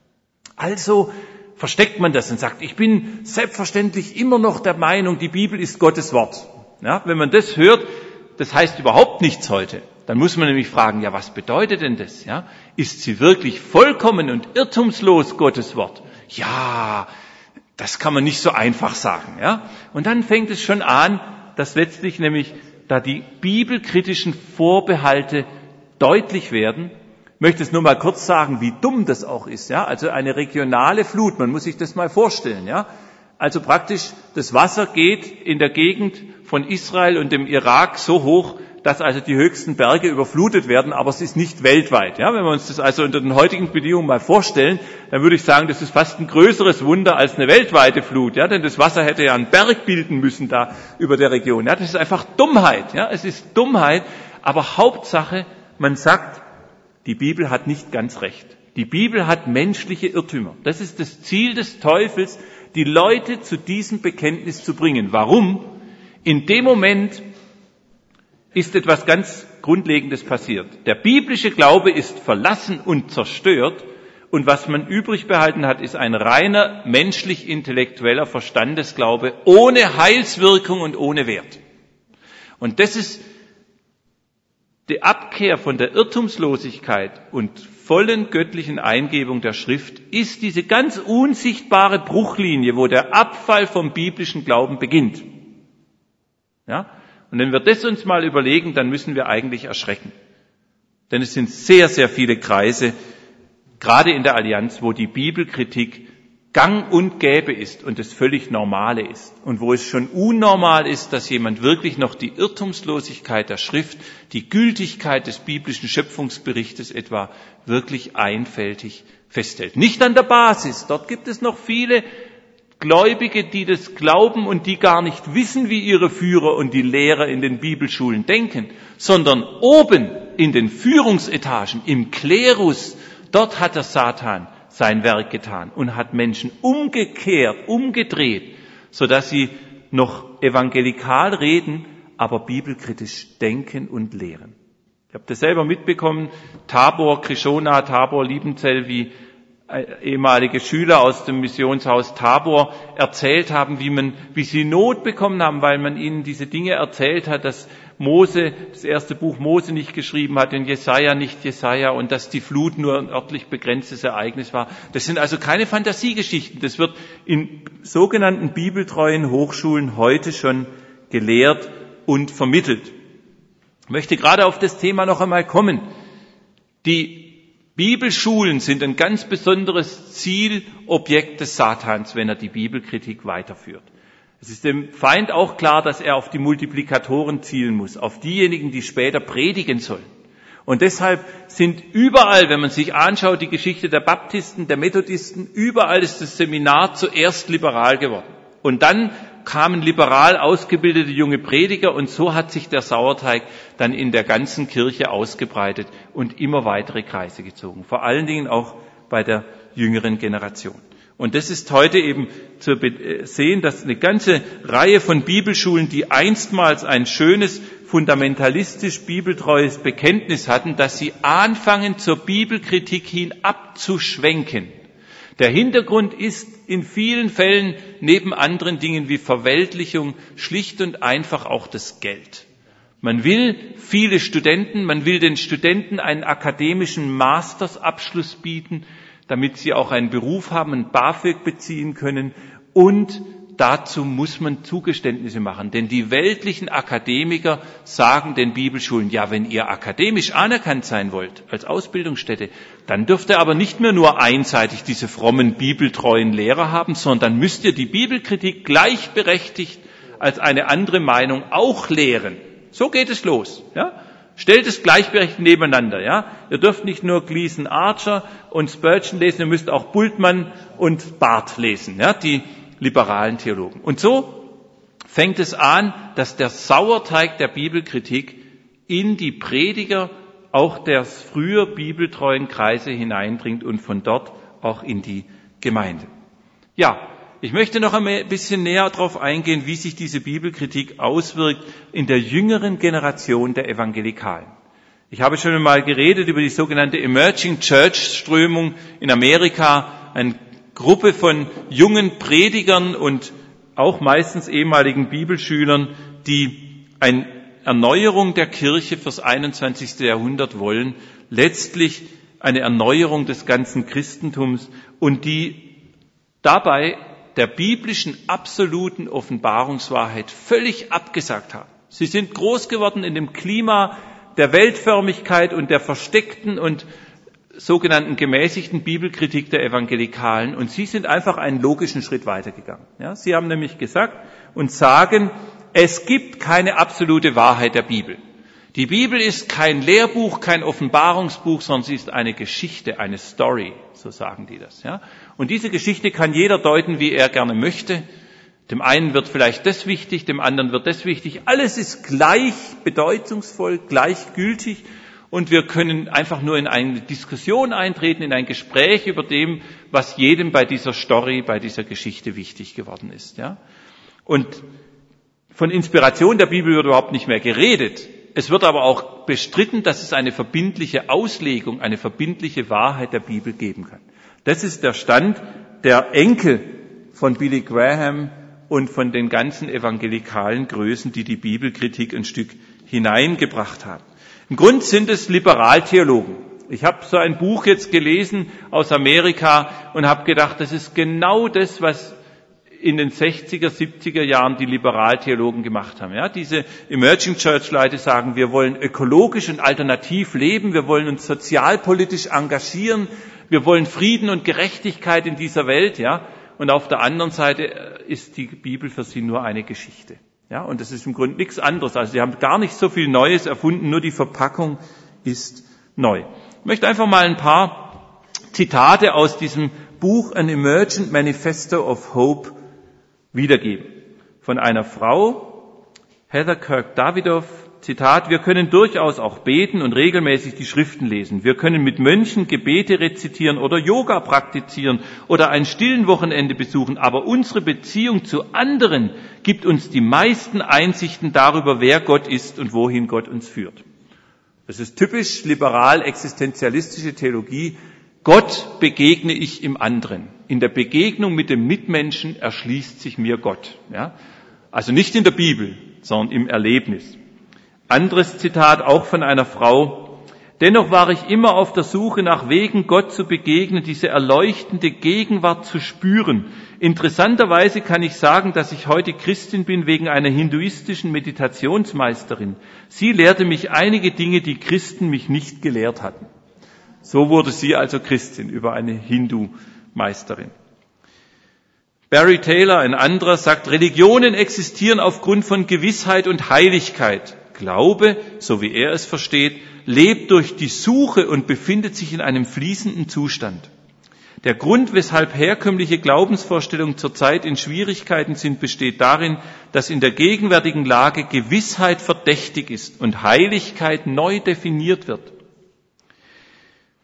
Also versteckt man das und sagt, ich bin selbstverständlich immer noch der Meinung, die Bibel ist Gottes Wort. Ja, wenn man das hört, das heißt überhaupt nichts heute. Dann muss man nämlich fragen, was bedeutet denn das? Ja, ist sie wirklich vollkommen und irrtumslos Gottes Wort? Ja, das kann man nicht so einfach sagen. Ja? Und dann fängt es schon an, dass letztlich nämlich da die bibelkritischen Vorbehalte deutlich werden. Ich möchte es nur mal kurz sagen, wie dumm das auch ist. Ja? Also eine regionale Flut, man muss sich das mal vorstellen. Ja? Also praktisch das Wasser geht in der Gegend von Israel und dem Irak so hoch, dass also die höchsten Berge überflutet werden, aber es ist nicht weltweit. Ja, wenn wir uns das also unter den heutigen Bedingungen mal vorstellen, dann würde ich sagen, das ist fast ein größeres Wunder als eine weltweite Flut. Ja, denn das Wasser hätte ja einen Berg bilden müssen da über der Region. Ja, das ist einfach Dummheit. Ja, es ist Dummheit. Aber Hauptsache, man sagt, die Bibel hat nicht ganz recht. Die Bibel hat menschliche Irrtümer. Das ist das Ziel des Teufels, die Leute zu diesem Bekenntnis zu bringen. Warum? In dem Moment ist etwas ganz Grundlegendes passiert. Der biblische Glaube ist verlassen und zerstört und was man übrig behalten hat, ist ein reiner menschlich-intellektueller Verstandesglaube ohne Heilswirkung und ohne Wert. Und das ist die Abkehr von der Irrtumslosigkeit und vollen göttlichen Eingebung der Schrift, ist diese ganz unsichtbare Bruchlinie, wo der Abfall vom biblischen Glauben beginnt. Ja? Und wenn wir das uns mal überlegen, dann müssen wir eigentlich erschrecken. Denn es sind sehr, sehr viele Kreise, gerade in der Allianz, wo die Bibelkritik gang und gäbe ist und das völlig Normale ist. Und wo es schon unnormal ist, dass jemand wirklich noch die Irrtumslosigkeit der Schrift, die Gültigkeit des biblischen Schöpfungsberichtes etwa wirklich einfältig festhält. Nicht an der Basis. Dort gibt es noch viele Gläubige, die das glauben und die gar nicht wissen, wie ihre Führer und die Lehrer in den Bibelschulen denken, sondern oben in den Führungsetagen, im Klerus, dort hat der Satan sein Werk getan und hat Menschen umgedreht, sodass sie noch evangelikal reden, aber bibelkritisch denken und lehren. Ich habe das selber mitbekommen, Tabor, Krishona, Tabor, Liebenzell, wie ehemalige Schüler aus dem Missionshaus Tabor erzählt haben, wie sie Not bekommen haben, weil man ihnen diese Dinge erzählt hat, dass Mose, das erste Buch Mose nicht geschrieben hat, in Jesaja nicht Jesaja und dass die Flut nur ein örtlich begrenztes Ereignis war. Das sind also keine Fantasiegeschichten. Das wird in sogenannten bibeltreuen Hochschulen heute schon gelehrt und vermittelt. Ich möchte gerade auf das Thema noch einmal kommen. Die Bibelschulen sind ein ganz besonderes Zielobjekt des Satans, wenn er die Bibelkritik weiterführt. Es ist dem Feind auch klar, dass er auf die Multiplikatoren zielen muss, auf diejenigen, die später predigen sollen. Und deshalb sind überall, wenn man sich anschaut, die Geschichte der Baptisten, der Methodisten, überall ist das Seminar zuerst liberal geworden. Und dann kamen liberal ausgebildete junge Prediger und so hat sich der Sauerteig dann in der ganzen Kirche ausgebreitet und immer weitere Kreise gezogen. Vor allen Dingen auch bei der jüngeren Generation. Und das ist heute eben zu sehen, dass eine ganze Reihe von Bibelschulen, die einstmals ein schönes, fundamentalistisch bibeltreues Bekenntnis hatten, dass sie anfangen, zur Bibelkritik hin abzuschwenken. Der Hintergrund ist in vielen Fällen neben anderen Dingen wie Verweltlichung schlicht und einfach auch das Geld. Man will viele Studenten, man will den Studenten einen akademischen Mastersabschluss bieten, damit sie auch einen Beruf haben, einen BAföG beziehen können, und dazu muss man Zugeständnisse machen. Denn die weltlichen Akademiker sagen den Bibelschulen, ja, wenn ihr akademisch anerkannt sein wollt als Ausbildungsstätte, dann dürft ihr aber nicht mehr nur einseitig diese frommen, bibeltreuen Lehrer haben, sondern dann müsst ihr die Bibelkritik gleichberechtigt als eine andere Meinung auch lehren. So geht es los, ja? Stellt es gleichberechtigt nebeneinander, ja? Ihr dürft nicht nur Gleason Archer und Spurgeon lesen, ihr müsst auch Bultmann und Barth lesen, ja? Die liberalen Theologen. Und so fängt es an, dass der Sauerteig der Bibelkritik in die Prediger auch der früher bibeltreuen Kreise hineindringt und von dort auch in die Gemeinde. Ja, ich möchte noch ein bisschen näher darauf eingehen, wie sich diese Bibelkritik auswirkt in der jüngeren Generation der Evangelikalen. Ich habe schon einmal geredet über die sogenannte Emerging Church Strömung in Amerika, eine Gruppe von jungen Predigern und auch meistens ehemaligen Bibelschülern, die eine Erneuerung der Kirche fürs 21. Jahrhundert wollen, letztlich eine Erneuerung des ganzen Christentums und die dabei der biblischen absoluten Offenbarungswahrheit völlig abgesagt haben. Sie sind groß geworden in dem Klima der Weltförmigkeit und der versteckten und sogenannten gemäßigten Bibelkritik der Evangelikalen, und sie sind einfach einen logischen Schritt weitergegangen. Ja, sie haben nämlich gesagt und sagen, es gibt keine absolute Wahrheit der Bibel. Die Bibel ist kein Lehrbuch, kein Offenbarungsbuch, sondern sie ist eine Geschichte, eine Story, so sagen die das. Ja? Und diese Geschichte kann jeder deuten, wie er gerne möchte. Dem einen wird vielleicht das wichtig, dem anderen wird das wichtig. Alles ist gleich bedeutungsvoll, gleichgültig, und wir können einfach nur in eine Diskussion eintreten, in ein Gespräch über dem, was jedem bei dieser Story, bei dieser Geschichte wichtig geworden ist. Ja? Und von Inspiration der Bibel wird überhaupt nicht mehr geredet. Es wird aber auch bestritten, dass es eine verbindliche Auslegung, eine verbindliche Wahrheit der Bibel geben kann. Das ist der Stand der Enkel von Billy Graham und von den ganzen evangelikalen Größen, die die Bibelkritik ein Stück hineingebracht haben. Im Grund sind es Liberaltheologen. Ich habe so ein Buch jetzt gelesen aus Amerika und habe gedacht, das ist genau das, was in den 60er, 70er Jahren die Liberaltheologen gemacht haben. Ja, diese Emerging Church Leute sagen, wir wollen ökologisch und alternativ leben, wir wollen uns sozialpolitisch engagieren, wir wollen Frieden und Gerechtigkeit in dieser Welt, ja. Und auf der anderen Seite ist die Bibel für sie nur eine Geschichte. Ja, und das ist im Grunde nichts anderes. Also sie haben gar nicht so viel Neues erfunden, nur die Verpackung ist neu. Ich möchte einfach mal ein paar Zitate aus diesem Buch An Emergent Manifesto of Hope wiedergeben. Von einer Frau, Heather Kirk-Davidoff, Zitat, wir können durchaus auch beten und regelmäßig die Schriften lesen. Wir können mit Mönchen Gebete rezitieren oder Yoga praktizieren oder ein stillen Wochenende besuchen. Aber unsere Beziehung zu anderen gibt uns die meisten Einsichten darüber, wer Gott ist und wohin Gott uns führt. Das ist typisch liberal-existenzialistische Theologie. Gott begegne ich im anderen. In der Begegnung mit dem Mitmenschen erschließt sich mir Gott. Ja? Also nicht in der Bibel, sondern im Erlebnis. Anderes Zitat, auch von einer Frau. Dennoch war ich immer auf der Suche nach Wegen, Gott zu begegnen, diese erleuchtende Gegenwart zu spüren. Interessanterweise kann ich sagen, dass ich heute Christin bin wegen einer hinduistischen Meditationsmeisterin. Sie lehrte mich einige Dinge, die Christen mich nicht gelehrt hatten. So wurde sie also Christin über eine Hindu-Meisterin. Barry Taylor, ein anderer, sagt, Religionen existieren aufgrund von Gewissheit und Heiligkeit. Glaube, so wie er es versteht, lebt durch die Suche und befindet sich in einem fließenden Zustand. Der Grund, weshalb herkömmliche Glaubensvorstellungen zurzeit in Schwierigkeiten sind, besteht darin, dass in der gegenwärtigen Lage Gewissheit verdächtig ist und Heiligkeit neu definiert wird.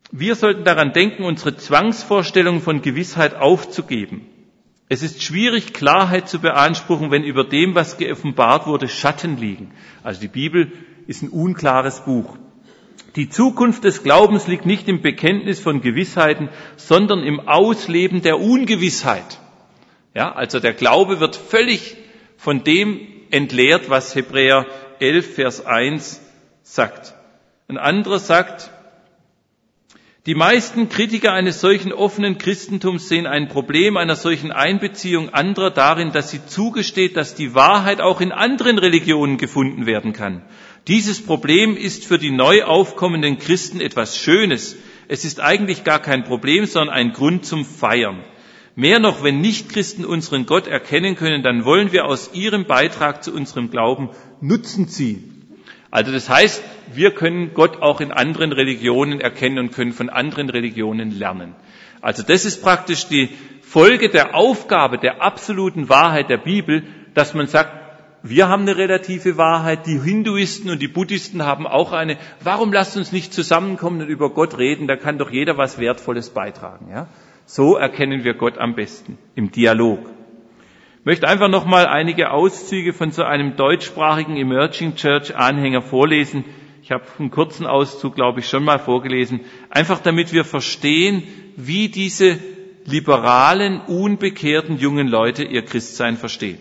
Wir sollten daran denken, unsere Zwangsvorstellung von Gewissheit aufzugeben. Es ist schwierig, Klarheit zu beanspruchen, wenn über dem, was geoffenbart wurde, Schatten liegen. Also die Bibel ist ein unklares Buch. Die Zukunft des Glaubens liegt nicht im Bekenntnis von Gewissheiten, sondern im Ausleben der Ungewissheit. Ja, also der Glaube wird völlig von dem entleert, was Hebräer 11, Vers 1 sagt. Ein anderer sagt, die meisten Kritiker eines solchen offenen Christentums sehen ein Problem einer solchen Einbeziehung anderer darin, dass sie zugesteht, dass die Wahrheit auch in anderen Religionen gefunden werden kann. Dieses Problem ist für die neu aufkommenden Christen etwas Schönes. Es ist eigentlich gar kein Problem, sondern ein Grund zum Feiern. Mehr noch, wenn Nichtchristen unseren Gott erkennen können, dann wollen wir aus ihrem Beitrag zu unserem Glauben Nutzen ziehen. Also das heißt, wir können Gott auch in anderen Religionen erkennen und können von anderen Religionen lernen. Also das ist praktisch die Folge der Aufgabe der absoluten Wahrheit der Bibel, dass man sagt, wir haben eine relative Wahrheit, die Hinduisten und die Buddhisten haben auch eine. Warum lasst uns nicht zusammenkommen und über Gott reden? Da kann doch jeder was Wertvolles beitragen. Ja? So erkennen wir Gott am besten, im Dialog. Ich möchte einfach nochmal einige Auszüge von so einem deutschsprachigen Emerging Church Anhänger vorlesen. Ich habe einen kurzen Auszug, glaube ich, schon mal vorgelesen. Einfach damit wir verstehen, wie diese liberalen, unbekehrten jungen Leute ihr Christsein verstehen.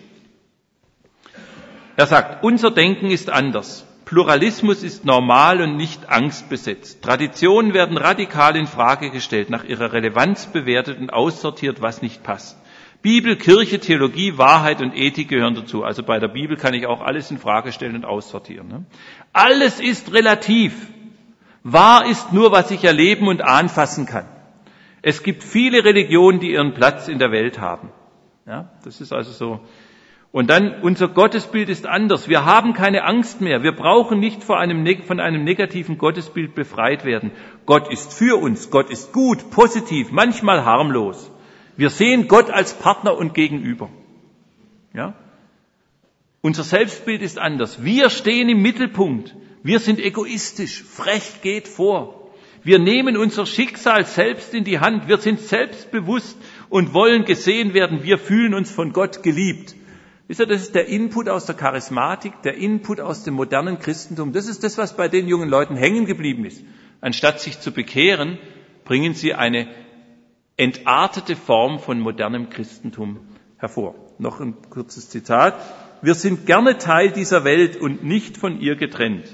Er sagt, unser Denken ist anders. Pluralismus ist normal und nicht angstbesetzt. Traditionen werden radikal in Frage gestellt, nach ihrer Relevanz bewertet und aussortiert, was nicht passt. Bibel, Kirche, Theologie, Wahrheit und Ethik gehören dazu. Also bei der Bibel kann ich auch alles in Frage stellen und aussortieren. Ne? Alles ist relativ. Wahr ist nur, was ich erleben und anfassen kann. Es gibt viele Religionen, die ihren Platz in der Welt haben. Ja, das ist also so. Und dann, unser Gottesbild ist anders. Wir haben keine Angst mehr. Wir brauchen nicht von einem negativen Gottesbild befreit werden. Gott ist für uns. Gott ist gut, positiv, manchmal harmlos. Wir sehen Gott als Partner und Gegenüber. Ja? Unser Selbstbild ist anders. Wir stehen im Mittelpunkt. Wir sind egoistisch. Frech geht vor. Wir nehmen unser Schicksal selbst in die Hand. Wir sind selbstbewusst und wollen gesehen werden. Wir fühlen uns von Gott geliebt. Wisst ihr, das ist der Input aus der Charismatik, der Input aus dem modernen Christentum. Das ist das, was bei den jungen Leuten hängen geblieben ist. Anstatt sich zu bekehren, bringen sie eine entartete Form von modernem Christentum hervor. Noch ein kurzes Zitat. Wir sind gerne Teil dieser Welt und nicht von ihr getrennt.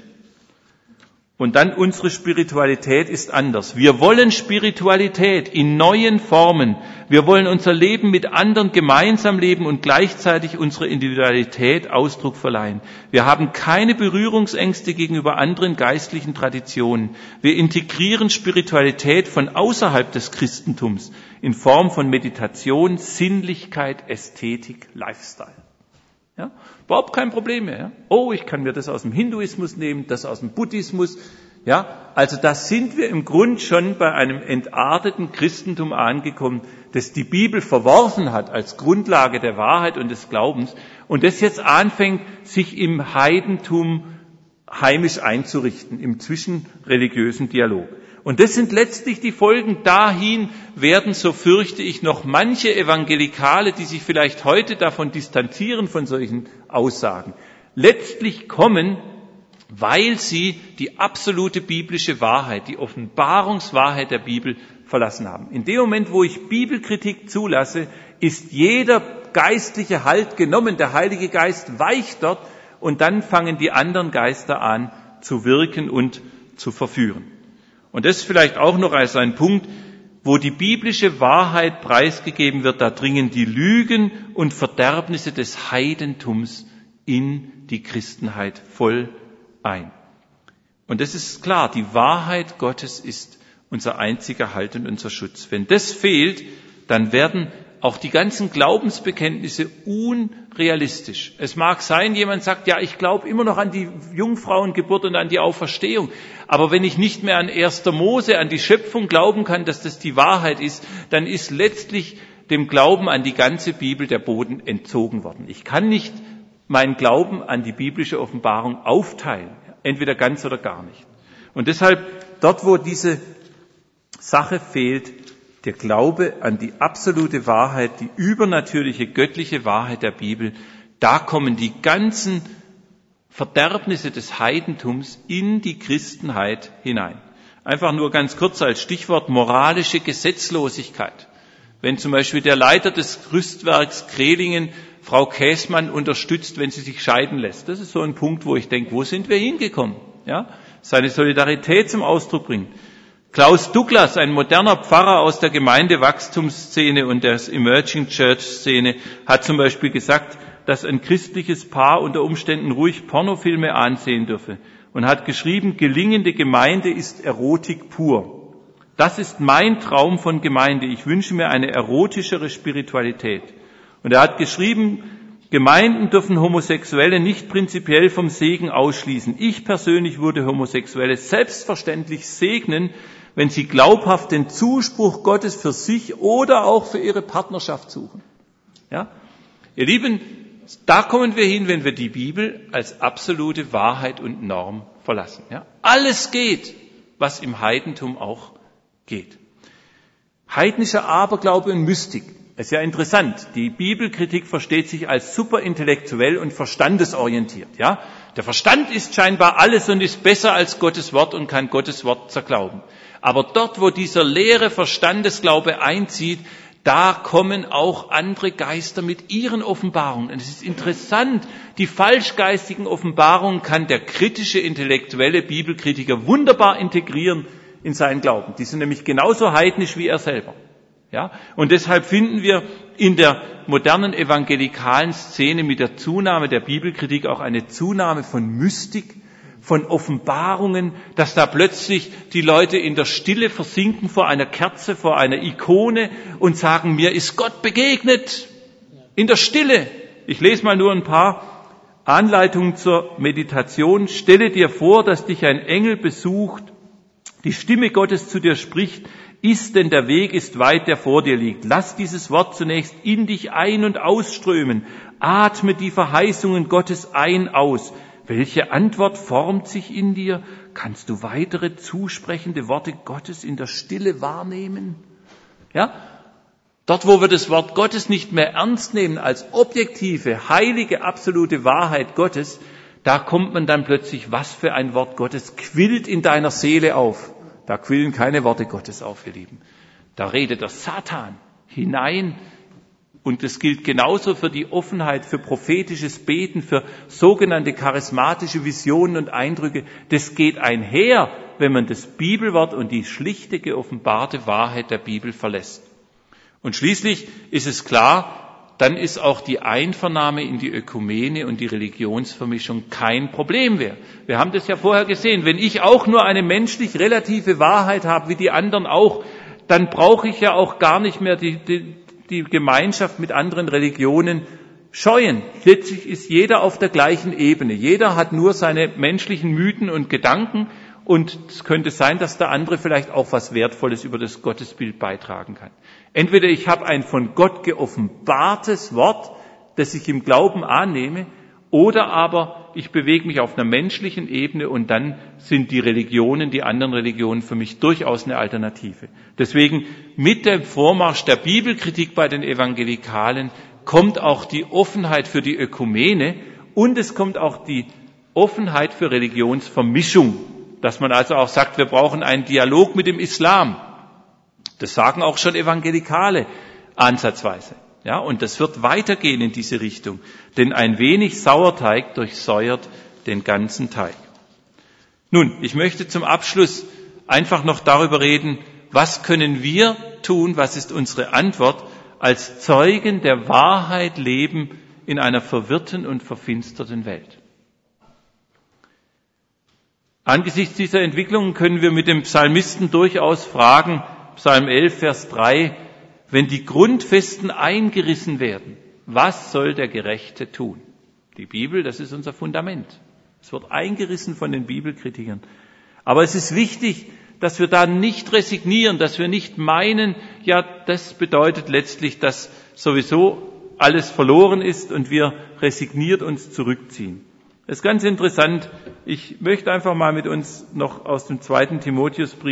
Und dann unsere Spiritualität ist anders. Wir wollen Spiritualität in neuen Formen. Wir wollen unser Leben mit anderen gemeinsam leben und gleichzeitig unserer Individualität Ausdruck verleihen. Wir haben keine Berührungsängste gegenüber anderen geistlichen Traditionen. Wir integrieren Spiritualität von außerhalb des Christentums in Form von Meditation, Sinnlichkeit, Ästhetik, Lifestyle. Ja? Überhaupt kein Problem mehr. Ja? Oh, ich kann mir das aus dem Hinduismus nehmen, das aus dem Buddhismus. Ja? Also da sind wir im Grund schon bei einem entarteten Christentum angekommen, das die Bibel verworfen hat als Grundlage der Wahrheit und des Glaubens und das jetzt anfängt, sich im Heidentum heimisch einzurichten, im zwischenreligiösen Dialog. Und das sind letztlich die Folgen. Dahin werden, so fürchte ich, noch manche Evangelikale, die sich vielleicht heute davon distanzieren, von solchen Aussagen, letztlich kommen, weil sie die absolute biblische Wahrheit, die Offenbarungswahrheit der Bibel verlassen haben. In dem Moment, wo ich Bibelkritik zulasse, ist jeder geistliche Halt genommen. Der Heilige Geist weicht dort und dann fangen die anderen Geister an zu wirken und zu verführen. Und das vielleicht auch noch als ein Punkt, wo die biblische Wahrheit preisgegeben wird, da dringen die Lügen und Verderbnisse des Heidentums in die Christenheit voll ein. Und das ist klar, die Wahrheit Gottes ist unser einziger Halt und unser Schutz. Wenn das fehlt, dann werden auch die ganzen Glaubensbekenntnisse unrealistisch. Es mag sein, jemand sagt, ja, ich glaube immer noch an die Jungfrauengeburt und an die Auferstehung. Aber wenn ich nicht mehr an 1. Mose, an die Schöpfung glauben kann, dass das die Wahrheit ist, dann ist letztlich dem Glauben an die ganze Bibel der Boden entzogen worden. Ich kann nicht meinen Glauben an die biblische Offenbarung aufteilen. Entweder ganz oder gar nicht. Und deshalb, dort wo diese Sache fehlt der Glaube an die absolute Wahrheit, die übernatürliche, göttliche Wahrheit der Bibel. Da kommen die ganzen Verderbnisse des Heidentums in die Christenheit hinein. Einfach nur ganz kurz als Stichwort moralische Gesetzlosigkeit. Wenn zum Beispiel der Leiter des Rüstwerks Krehlingen Frau Käßmann unterstützt, wenn sie sich scheiden lässt. Das ist so ein Punkt, wo ich denke, wo sind wir hingekommen? Ja? Seine Solidarität zum Ausdruck bringt. Klaus Douglas, ein moderner Pfarrer aus der Gemeindewachstumsszene und der Emerging Church Szene, hat zum Beispiel gesagt, dass ein christliches Paar unter Umständen ruhig Pornofilme ansehen dürfe und hat geschrieben, gelingende Gemeinde ist Erotik pur. Das ist mein Traum von Gemeinde. Ich wünsche mir eine erotischere Spiritualität. Und er hat geschrieben, Gemeinden dürfen Homosexuelle nicht prinzipiell vom Segen ausschließen. Ich persönlich würde Homosexuelle selbstverständlich segnen, wenn sie glaubhaft den Zuspruch Gottes für sich oder auch für ihre Partnerschaft suchen. Ja? Ihr Lieben, da kommen wir hin, wenn wir die Bibel als absolute Wahrheit und Norm verlassen. Ja? Alles geht, was im Heidentum auch geht. Heidnischer Aberglaube und Mystik. Das ist ja interessant. Die Bibelkritik versteht sich als superintellektuell und verstandesorientiert. Ja? Der Verstand ist scheinbar alles und ist besser als Gottes Wort und kann Gottes Wort zerglauben. Aber dort, wo dieser leere Verstandesglaube einzieht, da kommen auch andere Geister mit ihren Offenbarungen. Und es ist interessant, die falschgeistigen Offenbarungen kann der kritische, intellektuelle Bibelkritiker wunderbar integrieren in seinen Glauben. Die sind nämlich genauso heidnisch wie er selber. Ja? Und deshalb finden wir in der modernen evangelikalen Szene mit der Zunahme der Bibelkritik auch eine Zunahme von Mystik, von Offenbarungen, dass da plötzlich die Leute in der Stille versinken vor einer Kerze, vor einer Ikone und sagen, mir ist Gott begegnet. In der Stille. Ich lese mal nur ein paar Anleitungen zur Meditation. Stelle dir vor, dass dich ein Engel besucht, die Stimme Gottes zu dir spricht, ist denn der Weg ist weit, der vor dir liegt. Lass dieses Wort zunächst in dich ein- und ausströmen. Atme die Verheißungen Gottes ein, aus. Welche Antwort formt sich in dir? Kannst du weitere zusprechende Worte Gottes in der Stille wahrnehmen? Ja? Dort, wo wir das Wort Gottes nicht mehr ernst nehmen als objektive, heilige, absolute Wahrheit Gottes, da kommt man dann plötzlich, was für ein Wort Gottes quillt in deiner Seele auf. Da quillen keine Worte Gottes auf, ihr Lieben. Da redet der Satan hinein. Und das gilt genauso für die Offenheit, für prophetisches Beten, für sogenannte charismatische Visionen und Eindrücke. Das geht einher, wenn man das Bibelwort und die schlichte, geoffenbarte Wahrheit der Bibel verlässt. Und schließlich ist es klar, dann ist auch die Einvernahme in die Ökumene und die Religionsvermischung kein Problem mehr. Wir haben das ja vorher gesehen. Wenn ich auch nur eine menschlich relative Wahrheit habe, wie die anderen auch, dann brauche ich ja auch gar nicht mehr die Gemeinschaft mit anderen Religionen scheuen. Letztlich ist jeder auf der gleichen Ebene. Jeder hat nur seine menschlichen Mythen und Gedanken und es könnte sein, dass der andere vielleicht auch was Wertvolles über das Gottesbild beitragen kann. Entweder ich habe ein von Gott geoffenbartes Wort, das ich im Glauben annehme, oder aber ich bewege mich auf einer menschlichen Ebene und dann sind die Religionen, die anderen Religionen für mich durchaus eine Alternative. Deswegen mit dem Vormarsch der Bibelkritik bei den Evangelikalen kommt auch die Offenheit für die Ökumene und es kommt auch die Offenheit für Religionsvermischung, dass man also auch sagt, wir brauchen einen Dialog mit dem Islam. Das sagen auch schon Evangelikale ansatzweise. Ja, und das wird weitergehen in diese Richtung, denn ein wenig Sauerteig durchsäuert den ganzen Teig. Nun, ich möchte zum Abschluss einfach noch darüber reden, was können wir tun, was ist unsere Antwort, als Zeugen der Wahrheit leben in einer verwirrten und verfinsterten Welt. Angesichts dieser Entwicklungen können wir mit dem Psalmisten durchaus fragen, Psalm 11, Vers 3, wenn die Grundfesten eingerissen werden, was soll der Gerechte tun? Die Bibel, das ist unser Fundament. Es wird eingerissen von den Bibelkritikern. Aber es ist wichtig, dass wir da nicht resignieren, dass wir nicht meinen, ja, das bedeutet letztlich, dass sowieso alles verloren ist und wir resigniert uns zurückziehen. Das ist ganz interessant. Ich möchte einfach mal mit uns noch aus dem 2. Timotheusbrief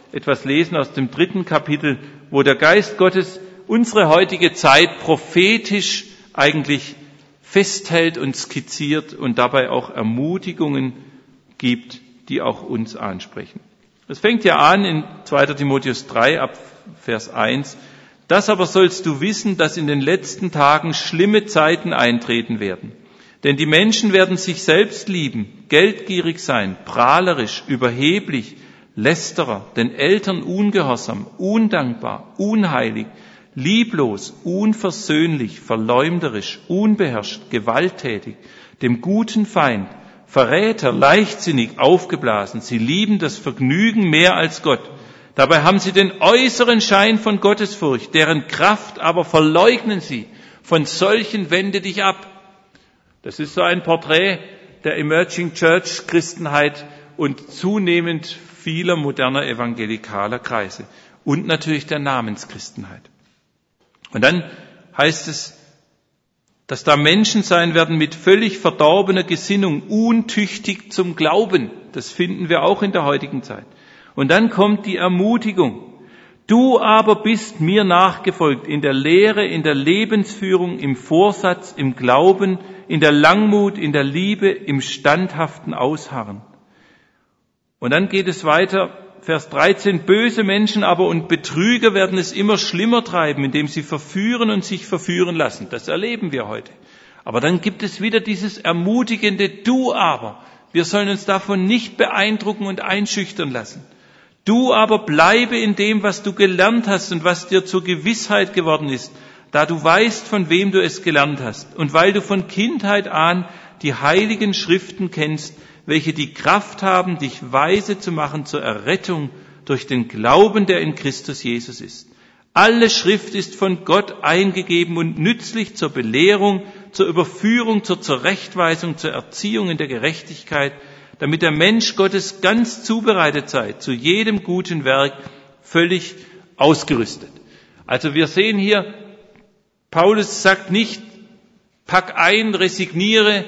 etwas lesen aus dem 3. Kapitel, wo der Geist Gottes unsere heutige Zeit prophetisch eigentlich festhält und skizziert und dabei auch Ermutigungen gibt, die auch uns ansprechen. Es fängt ja an in 2. Timotheus 3 ab Vers 1. Das aber sollst du wissen, dass in den letzten Tagen schlimme Zeiten eintreten werden. Denn die Menschen werden sich selbst lieben, geldgierig sein, prahlerisch, überheblich, Lästerer, den Eltern ungehorsam, undankbar, unheilig, lieblos, unversöhnlich, verleumderisch, unbeherrscht, gewalttätig, dem guten Feind, Verräter, leichtsinnig, aufgeblasen. Sie lieben das Vergnügen mehr als Gott. Dabei haben sie den äußeren Schein von Gottesfurcht, deren Kraft aber verleugnen sie. Von solchen wende dich ab. Das ist so ein Porträt der Emerging Church Christenheit und zunehmend vieler moderner evangelikaler Kreise und natürlich der Namenschristenheit. Und dann heißt es, dass da Menschen sein werden mit völlig verdorbener Gesinnung, untüchtig zum Glauben. Das finden wir auch in der heutigen Zeit. Und dann kommt die Ermutigung. Du aber bist mir nachgefolgt in der Lehre, in der Lebensführung, im Vorsatz, im Glauben, in der Langmut, in der Liebe, im standhaften Ausharren. Und dann geht es weiter, Vers 13, böse Menschen aber und Betrüger werden es immer schlimmer treiben, indem sie verführen und sich verführen lassen. Das erleben wir heute. Aber dann gibt es wieder dieses ermutigende Du aber. Wir sollen uns davon nicht beeindrucken und einschüchtern lassen. Du aber bleibe in dem, was du gelernt hast und was dir zur Gewissheit geworden ist, da du weißt, von wem du es gelernt hast und weil du von Kindheit an die heiligen Schriften kennst, welche die Kraft haben, dich weise zu machen zur Errettung durch den Glauben, der in Christus Jesus ist. Alle Schrift ist von Gott eingegeben und nützlich zur Belehrung, zur Überführung, zur Zurechtweisung, zur Erziehung in der Gerechtigkeit, damit der Mensch Gottes ganz zubereitet sei, zu jedem guten Werk völlig ausgerüstet. Also wir sehen hier, Paulus sagt nicht, pack ein, resigniere,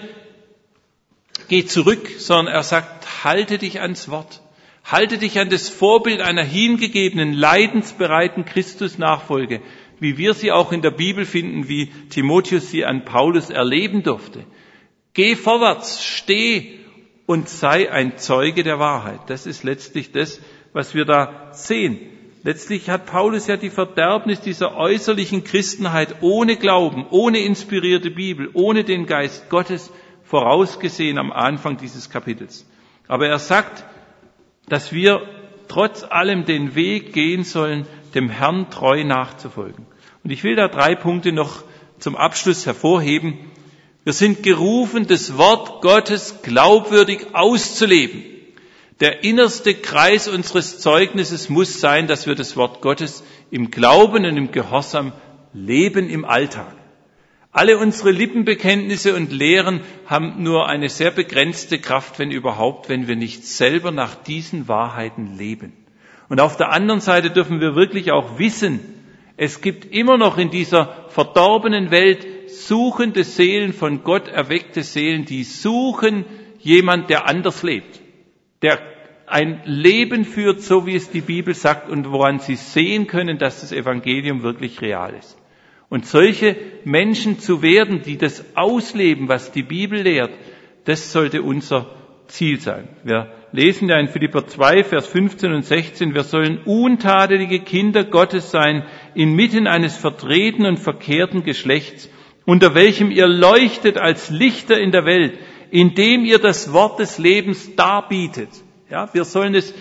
geh zurück, sondern er sagt, halte dich ans Wort. Halte dich an das Vorbild einer hingegebenen, leidensbereiten Christusnachfolge, wie wir sie auch in der Bibel finden, wie Timotheus sie an Paulus erleben durfte. Geh vorwärts, steh und sei ein Zeuge der Wahrheit. Das ist letztlich das, was wir da sehen. Letztlich hat Paulus ja die Verderbnis dieser äußerlichen Christenheit ohne Glauben, ohne inspirierte Bibel, ohne den Geist Gottes vorausgesehen am Anfang dieses Kapitels. Aber er sagt, dass wir trotz allem den Weg gehen sollen, dem Herrn treu nachzufolgen. Und ich will da 3 Punkte noch zum Abschluss hervorheben. Wir sind gerufen, das Wort Gottes glaubwürdig auszuleben. Der innerste Kreis unseres Zeugnisses muss sein, dass wir das Wort Gottes im Glauben und im Gehorsam leben im Alltag. Alle unsere Lippenbekenntnisse und Lehren haben nur eine sehr begrenzte Kraft, wenn überhaupt, wenn wir nicht selber nach diesen Wahrheiten leben. Und auf der anderen Seite dürfen wir wirklich auch wissen, es gibt immer noch in dieser verdorbenen Welt suchende Seelen, von Gott erweckte Seelen, die suchen jemand, der anders lebt, der ein Leben führt, so wie es die Bibel sagt und woran sie sehen können, dass das Evangelium wirklich real ist. Und solche Menschen zu werden, die das ausleben, was die Bibel lehrt, das sollte unser Ziel sein. Wir lesen ja in Philipper 2, Vers 15 und 16, wir sollen untadelige Kinder Gottes sein, inmitten eines verdrehten und verkehrten Geschlechts, unter welchem ihr leuchtet als Lichter in der Welt, indem ihr das Wort des Lebens darbietet. Ja, wir sollen es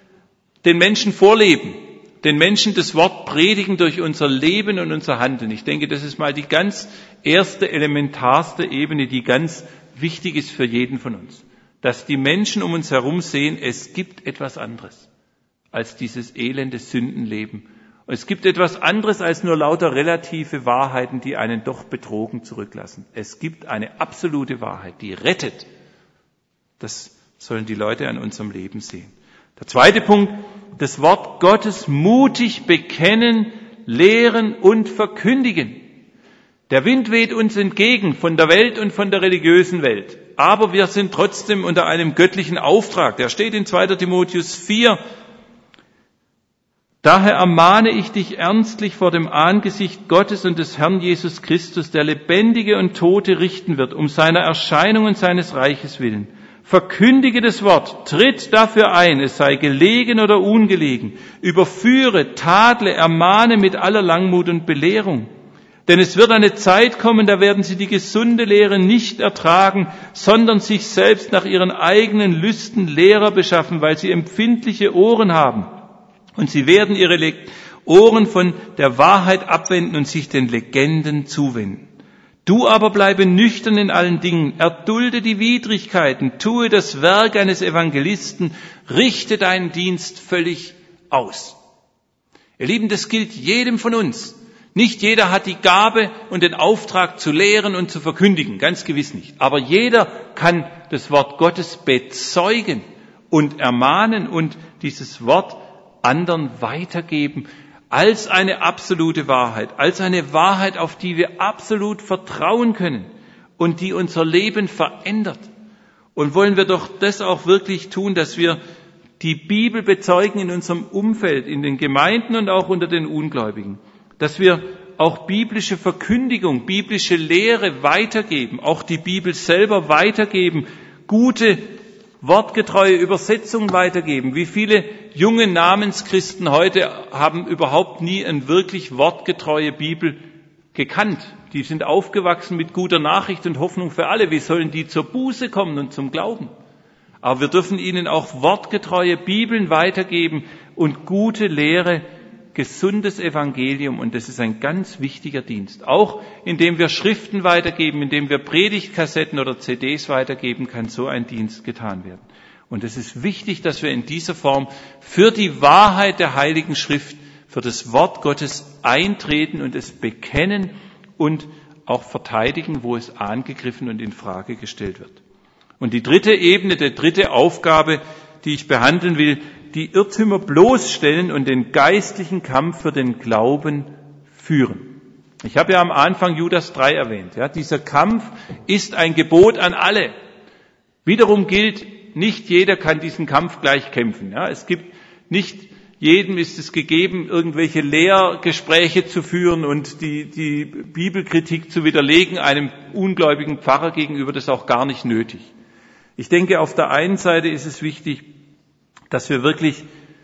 den Menschen vorleben, den Menschen das Wort predigen durch unser Leben und unser Handeln. Ich denke, das ist mal die ganz erste, elementarste Ebene, die ganz wichtig ist für jeden von uns. Dass die Menschen um uns herum sehen, es gibt etwas anderes als dieses elende Sündenleben. Es gibt etwas anderes als nur lauter relative Wahrheiten, die einen doch betrogen zurücklassen. Es gibt eine absolute Wahrheit, die rettet. Das sollen die Leute an unserem Leben sehen. Der zweite Punkt, das Wort Gottes mutig bekennen, lehren und verkündigen. Der Wind weht uns entgegen von der Welt und von der religiösen Welt. Aber wir sind trotzdem unter einem göttlichen Auftrag. Der steht in 2. Timotheus 4. Daher ermahne ich dich ernstlich vor dem Angesicht Gottes und des Herrn Jesus Christus, der Lebendige und Tote richten wird, um seiner Erscheinung und seines Reiches willen. Verkündige das Wort, tritt dafür ein, es sei gelegen oder ungelegen. Überführe, tadle, ermahne mit aller Langmut und Belehrung. Denn es wird eine Zeit kommen, da werden sie die gesunde Lehre nicht ertragen, sondern sich selbst nach ihren eigenen Lüsten Lehrer beschaffen, weil sie empfindliche Ohren haben. Und sie werden ihre Ohren von der Wahrheit abwenden und sich den Legenden zuwenden. Du aber bleibe nüchtern in allen Dingen, erdulde die Widrigkeiten, tue das Werk eines Evangelisten, richte deinen Dienst völlig aus. Ihr Lieben, das gilt jedem von uns. Nicht jeder hat die Gabe und den Auftrag zu lehren und zu verkündigen, ganz gewiss nicht. Aber jeder kann das Wort Gottes bezeugen und ermahnen und dieses Wort anderen weitergeben als eine absolute Wahrheit, als eine Wahrheit, auf die wir absolut vertrauen können und die unser Leben verändert. Und wollen wir doch das auch wirklich tun, dass wir die Bibel bezeugen in unserem Umfeld, in den Gemeinden und auch unter den Ungläubigen. Dass wir auch biblische Verkündigung, biblische Lehre weitergeben, auch die Bibel selber weitergeben, gute, wortgetreue Übersetzungen weitergeben. Wie viele junge Namenschristen heute haben überhaupt nie eine wirklich wortgetreue Bibel gekannt? Die sind aufgewachsen mit guter Nachricht und Hoffnung für alle. Wie sollen die zur Buße kommen und zum Glauben? Aber wir dürfen ihnen auch wortgetreue Bibeln weitergeben und gute Lehre, gesundes Evangelium, und das ist ein ganz wichtiger Dienst. Auch indem wir Schriften weitergeben, indem wir Predigtkassetten oder CDs weitergeben, kann so ein Dienst getan werden. Und es ist wichtig, dass wir in dieser Form für die Wahrheit der Heiligen Schrift, für das Wort Gottes eintreten und es bekennen und auch verteidigen, wo es angegriffen und in Frage gestellt wird. Und die dritte Ebene, die dritte Aufgabe, die ich behandeln will, die Irrtümer bloßstellen und den geistlichen Kampf für den Glauben führen. Ich habe ja am Anfang Judas 3 erwähnt. Ja, dieser Kampf ist ein Gebot an alle. Wiederum gilt, nicht jeder kann diesen Kampf gleich kämpfen. Ja, es gibt nicht jedem ist es gegeben, irgendwelche Lehrgespräche zu führen und die Bibelkritik zu widerlegen, einem ungläubigen Pfarrer gegenüber, das ist auch gar nicht nötig. Ich denke, auf der einen Seite ist es wichtig, dass wir wirklich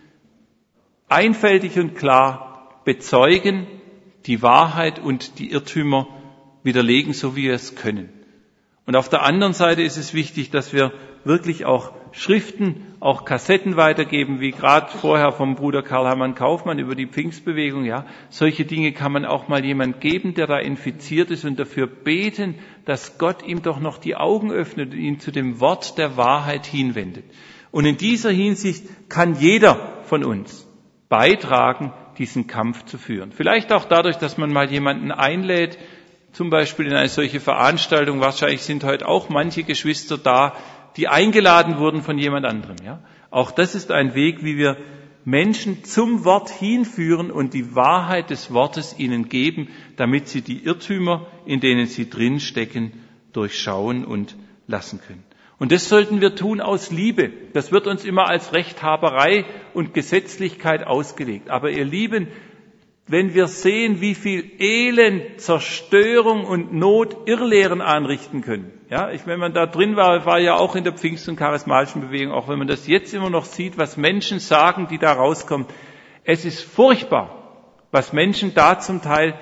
einfältig und klar bezeugen, die Wahrheit und die Irrtümer widerlegen, so wie wir es können. Und auf der anderen Seite ist es wichtig, dass wir wirklich auch Schriften, auch Kassetten weitergeben, wie gerade vorher vom Bruder Karl-Hermann Kaufmann über die Pfingstbewegung. Ja, solche Dinge kann man auch mal jemand geben, der da infiziert ist, und dafür beten, dass Gott ihm doch noch die Augen öffnet und ihn zu dem Wort der Wahrheit hinwendet. Und in dieser Hinsicht kann jeder von uns beitragen, diesen Kampf zu führen. Vielleicht auch dadurch, dass man mal jemanden einlädt, zum Beispiel in eine solche Veranstaltung. Wahrscheinlich sind heute auch manche Geschwister da, die eingeladen wurden von jemand anderem. Ja? Auch das ist ein Weg, wie wir Menschen zum Wort hinführen und die Wahrheit des Wortes ihnen geben, damit sie die Irrtümer, in denen sie drinstecken, durchschauen und lassen können. Und das sollten wir tun aus Liebe. Das wird uns immer als Rechthaberei und Gesetzlichkeit ausgelegt. Aber ihr Lieben, wenn wir sehen, wie viel Elend, Zerstörung und Not Irrlehren anrichten können. Ja, wenn man da drin war ja auch in der Pfingst- und charismatischen Bewegung, auch wenn man das jetzt immer noch sieht, was Menschen sagen, die da rauskommen. Es ist furchtbar, was Menschen da zum Teil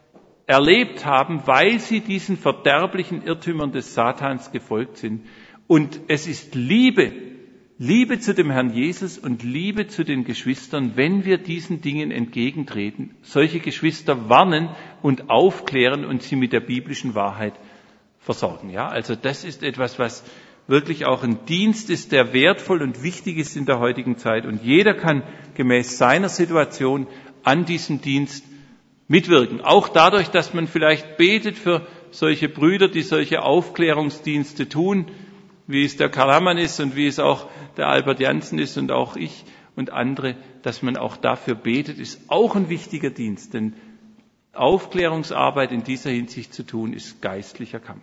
erlebt haben, weil sie diesen verderblichen Irrtümern des Satans gefolgt sind. Und es ist Liebe zu dem Herrn Jesus und Liebe zu den Geschwistern, wenn wir diesen Dingen entgegentreten, solche Geschwister warnen und aufklären und sie mit der biblischen Wahrheit versorgen. Ja, also das ist etwas, was wirklich auch ein Dienst ist, der wertvoll und wichtig ist in der heutigen Zeit. Und jeder kann gemäß seiner Situation an diesem Dienst mitwirken. Auch dadurch, dass man vielleicht betet für solche Brüder, die solche Aufklärungsdienste tun, wie es der Karl Hammann ist und wie es auch der Albert Jansen ist und auch ich und andere, dass man auch dafür betet, ist auch ein wichtiger Dienst. Denn Aufklärungsarbeit in dieser Hinsicht zu tun, ist geistlicher Kampf.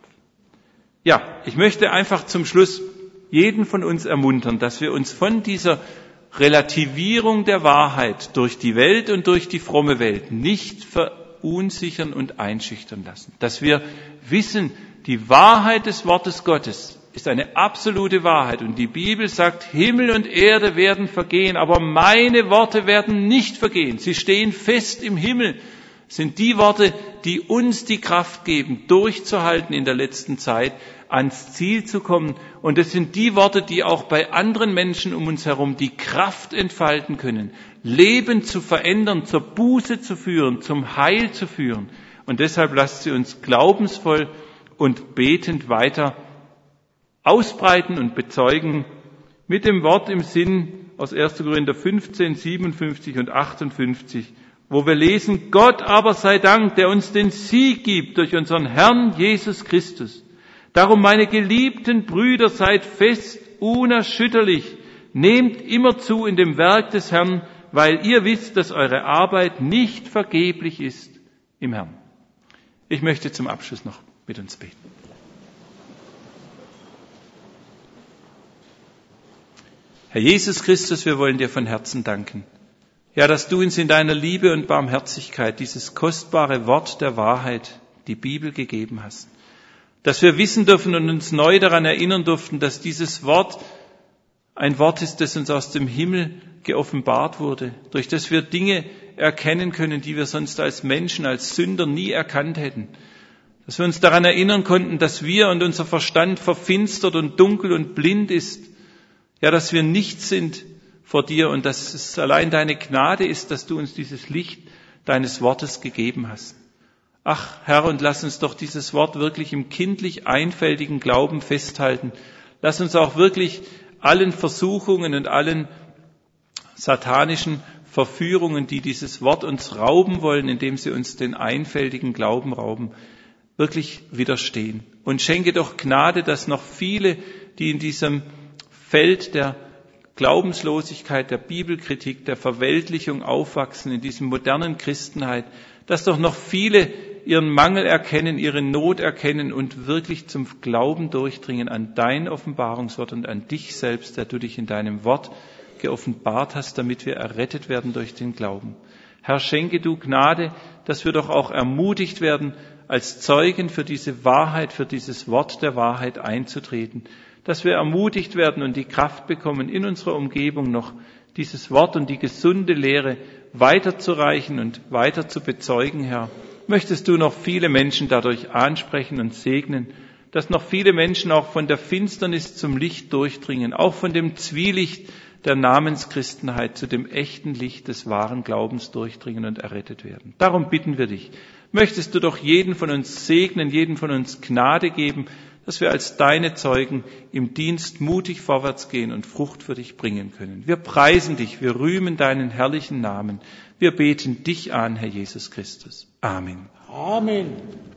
Ja, ich möchte einfach zum Schluss jeden von uns ermuntern, dass wir uns von dieser Relativierung der Wahrheit durch die Welt und durch die fromme Welt nicht verunsichern und einschüchtern lassen. Dass wir wissen, die Wahrheit des Wortes Gottes ist eine absolute Wahrheit. Und die Bibel sagt, Himmel und Erde werden vergehen, aber meine Worte werden nicht vergehen. Sie stehen fest im Himmel. Das sind die Worte, die uns die Kraft geben, durchzuhalten in der letzten Zeit, ans Ziel zu kommen. Und das sind die Worte, die auch bei anderen Menschen um uns herum die Kraft entfalten können, Leben zu verändern, zur Buße zu führen, zum Heil zu führen. Und deshalb lasst sie uns glaubensvoll und betend weiter ausbreiten und bezeugen mit dem Wort im Sinn aus 1. Korinther 15, 57 und 58, wo wir lesen, Gott aber sei Dank, der uns den Sieg gibt durch unseren Herrn Jesus Christus. Darum, meine geliebten Brüder, seid fest, unerschütterlich, nehmt immer zu in dem Werk des Herrn, weil ihr wisst, dass eure Arbeit nicht vergeblich ist im Herrn. Ich möchte zum Abschluss noch mit uns beten. Herr Jesus Christus, wir wollen dir von Herzen danken. Ja, dass du uns in deiner Liebe und Barmherzigkeit dieses kostbare Wort der Wahrheit, die Bibel, gegeben hast. Dass wir wissen dürfen und uns neu daran erinnern durften, dass dieses Wort ein Wort ist, das uns aus dem Himmel geoffenbart wurde, durch das wir Dinge erkennen können, die wir sonst als Menschen, als Sünder nie erkannt hätten. Dass wir uns daran erinnern konnten, dass wir und unser Verstand verfinstert und dunkel und blind ist. Ja, dass wir nichts sind vor dir und dass es allein deine Gnade ist, dass du uns dieses Licht deines Wortes gegeben hast. Ach, Herr, und lass uns doch dieses Wort wirklich im kindlich einfältigen Glauben festhalten. Lass uns auch wirklich allen Versuchungen und allen satanischen Verführungen, die dieses Wort uns rauben wollen, indem sie uns den einfältigen Glauben rauben, wirklich widerstehen. Und schenke doch Gnade, dass noch viele, die in diesem Feld der Glaubenslosigkeit, der Bibelkritik, der Verweltlichung aufwachsen, in diesem modernen Christenheit, dass doch noch viele ihren Mangel erkennen, ihre Not erkennen und wirklich zum Glauben durchdringen an dein Offenbarungswort und an dich selbst, der du dich in deinem Wort geoffenbart hast, damit wir errettet werden durch den Glauben. Herr, schenke du Gnade, dass wir doch auch ermutigt werden, als Zeugen für diese Wahrheit, für dieses Wort der Wahrheit einzutreten, dass wir ermutigt werden und die Kraft bekommen, in unserer Umgebung noch dieses Wort und die gesunde Lehre weiterzureichen und weiter zu bezeugen, Herr. Möchtest du noch viele Menschen dadurch ansprechen und segnen, dass noch viele Menschen auch von der Finsternis zum Licht durchdringen, auch von dem Zwielicht der Namenschristenheit zu dem echten Licht des wahren Glaubens durchdringen und errettet werden. Darum bitten wir dich, möchtest du doch jeden von uns segnen, jeden von uns Gnade geben, dass wir als deine Zeugen im Dienst mutig vorwärts gehen und Frucht für dich bringen können. Wir preisen dich, wir rühmen deinen herrlichen Namen. Wir beten dich an, Herr Jesus Christus. Amen. Amen.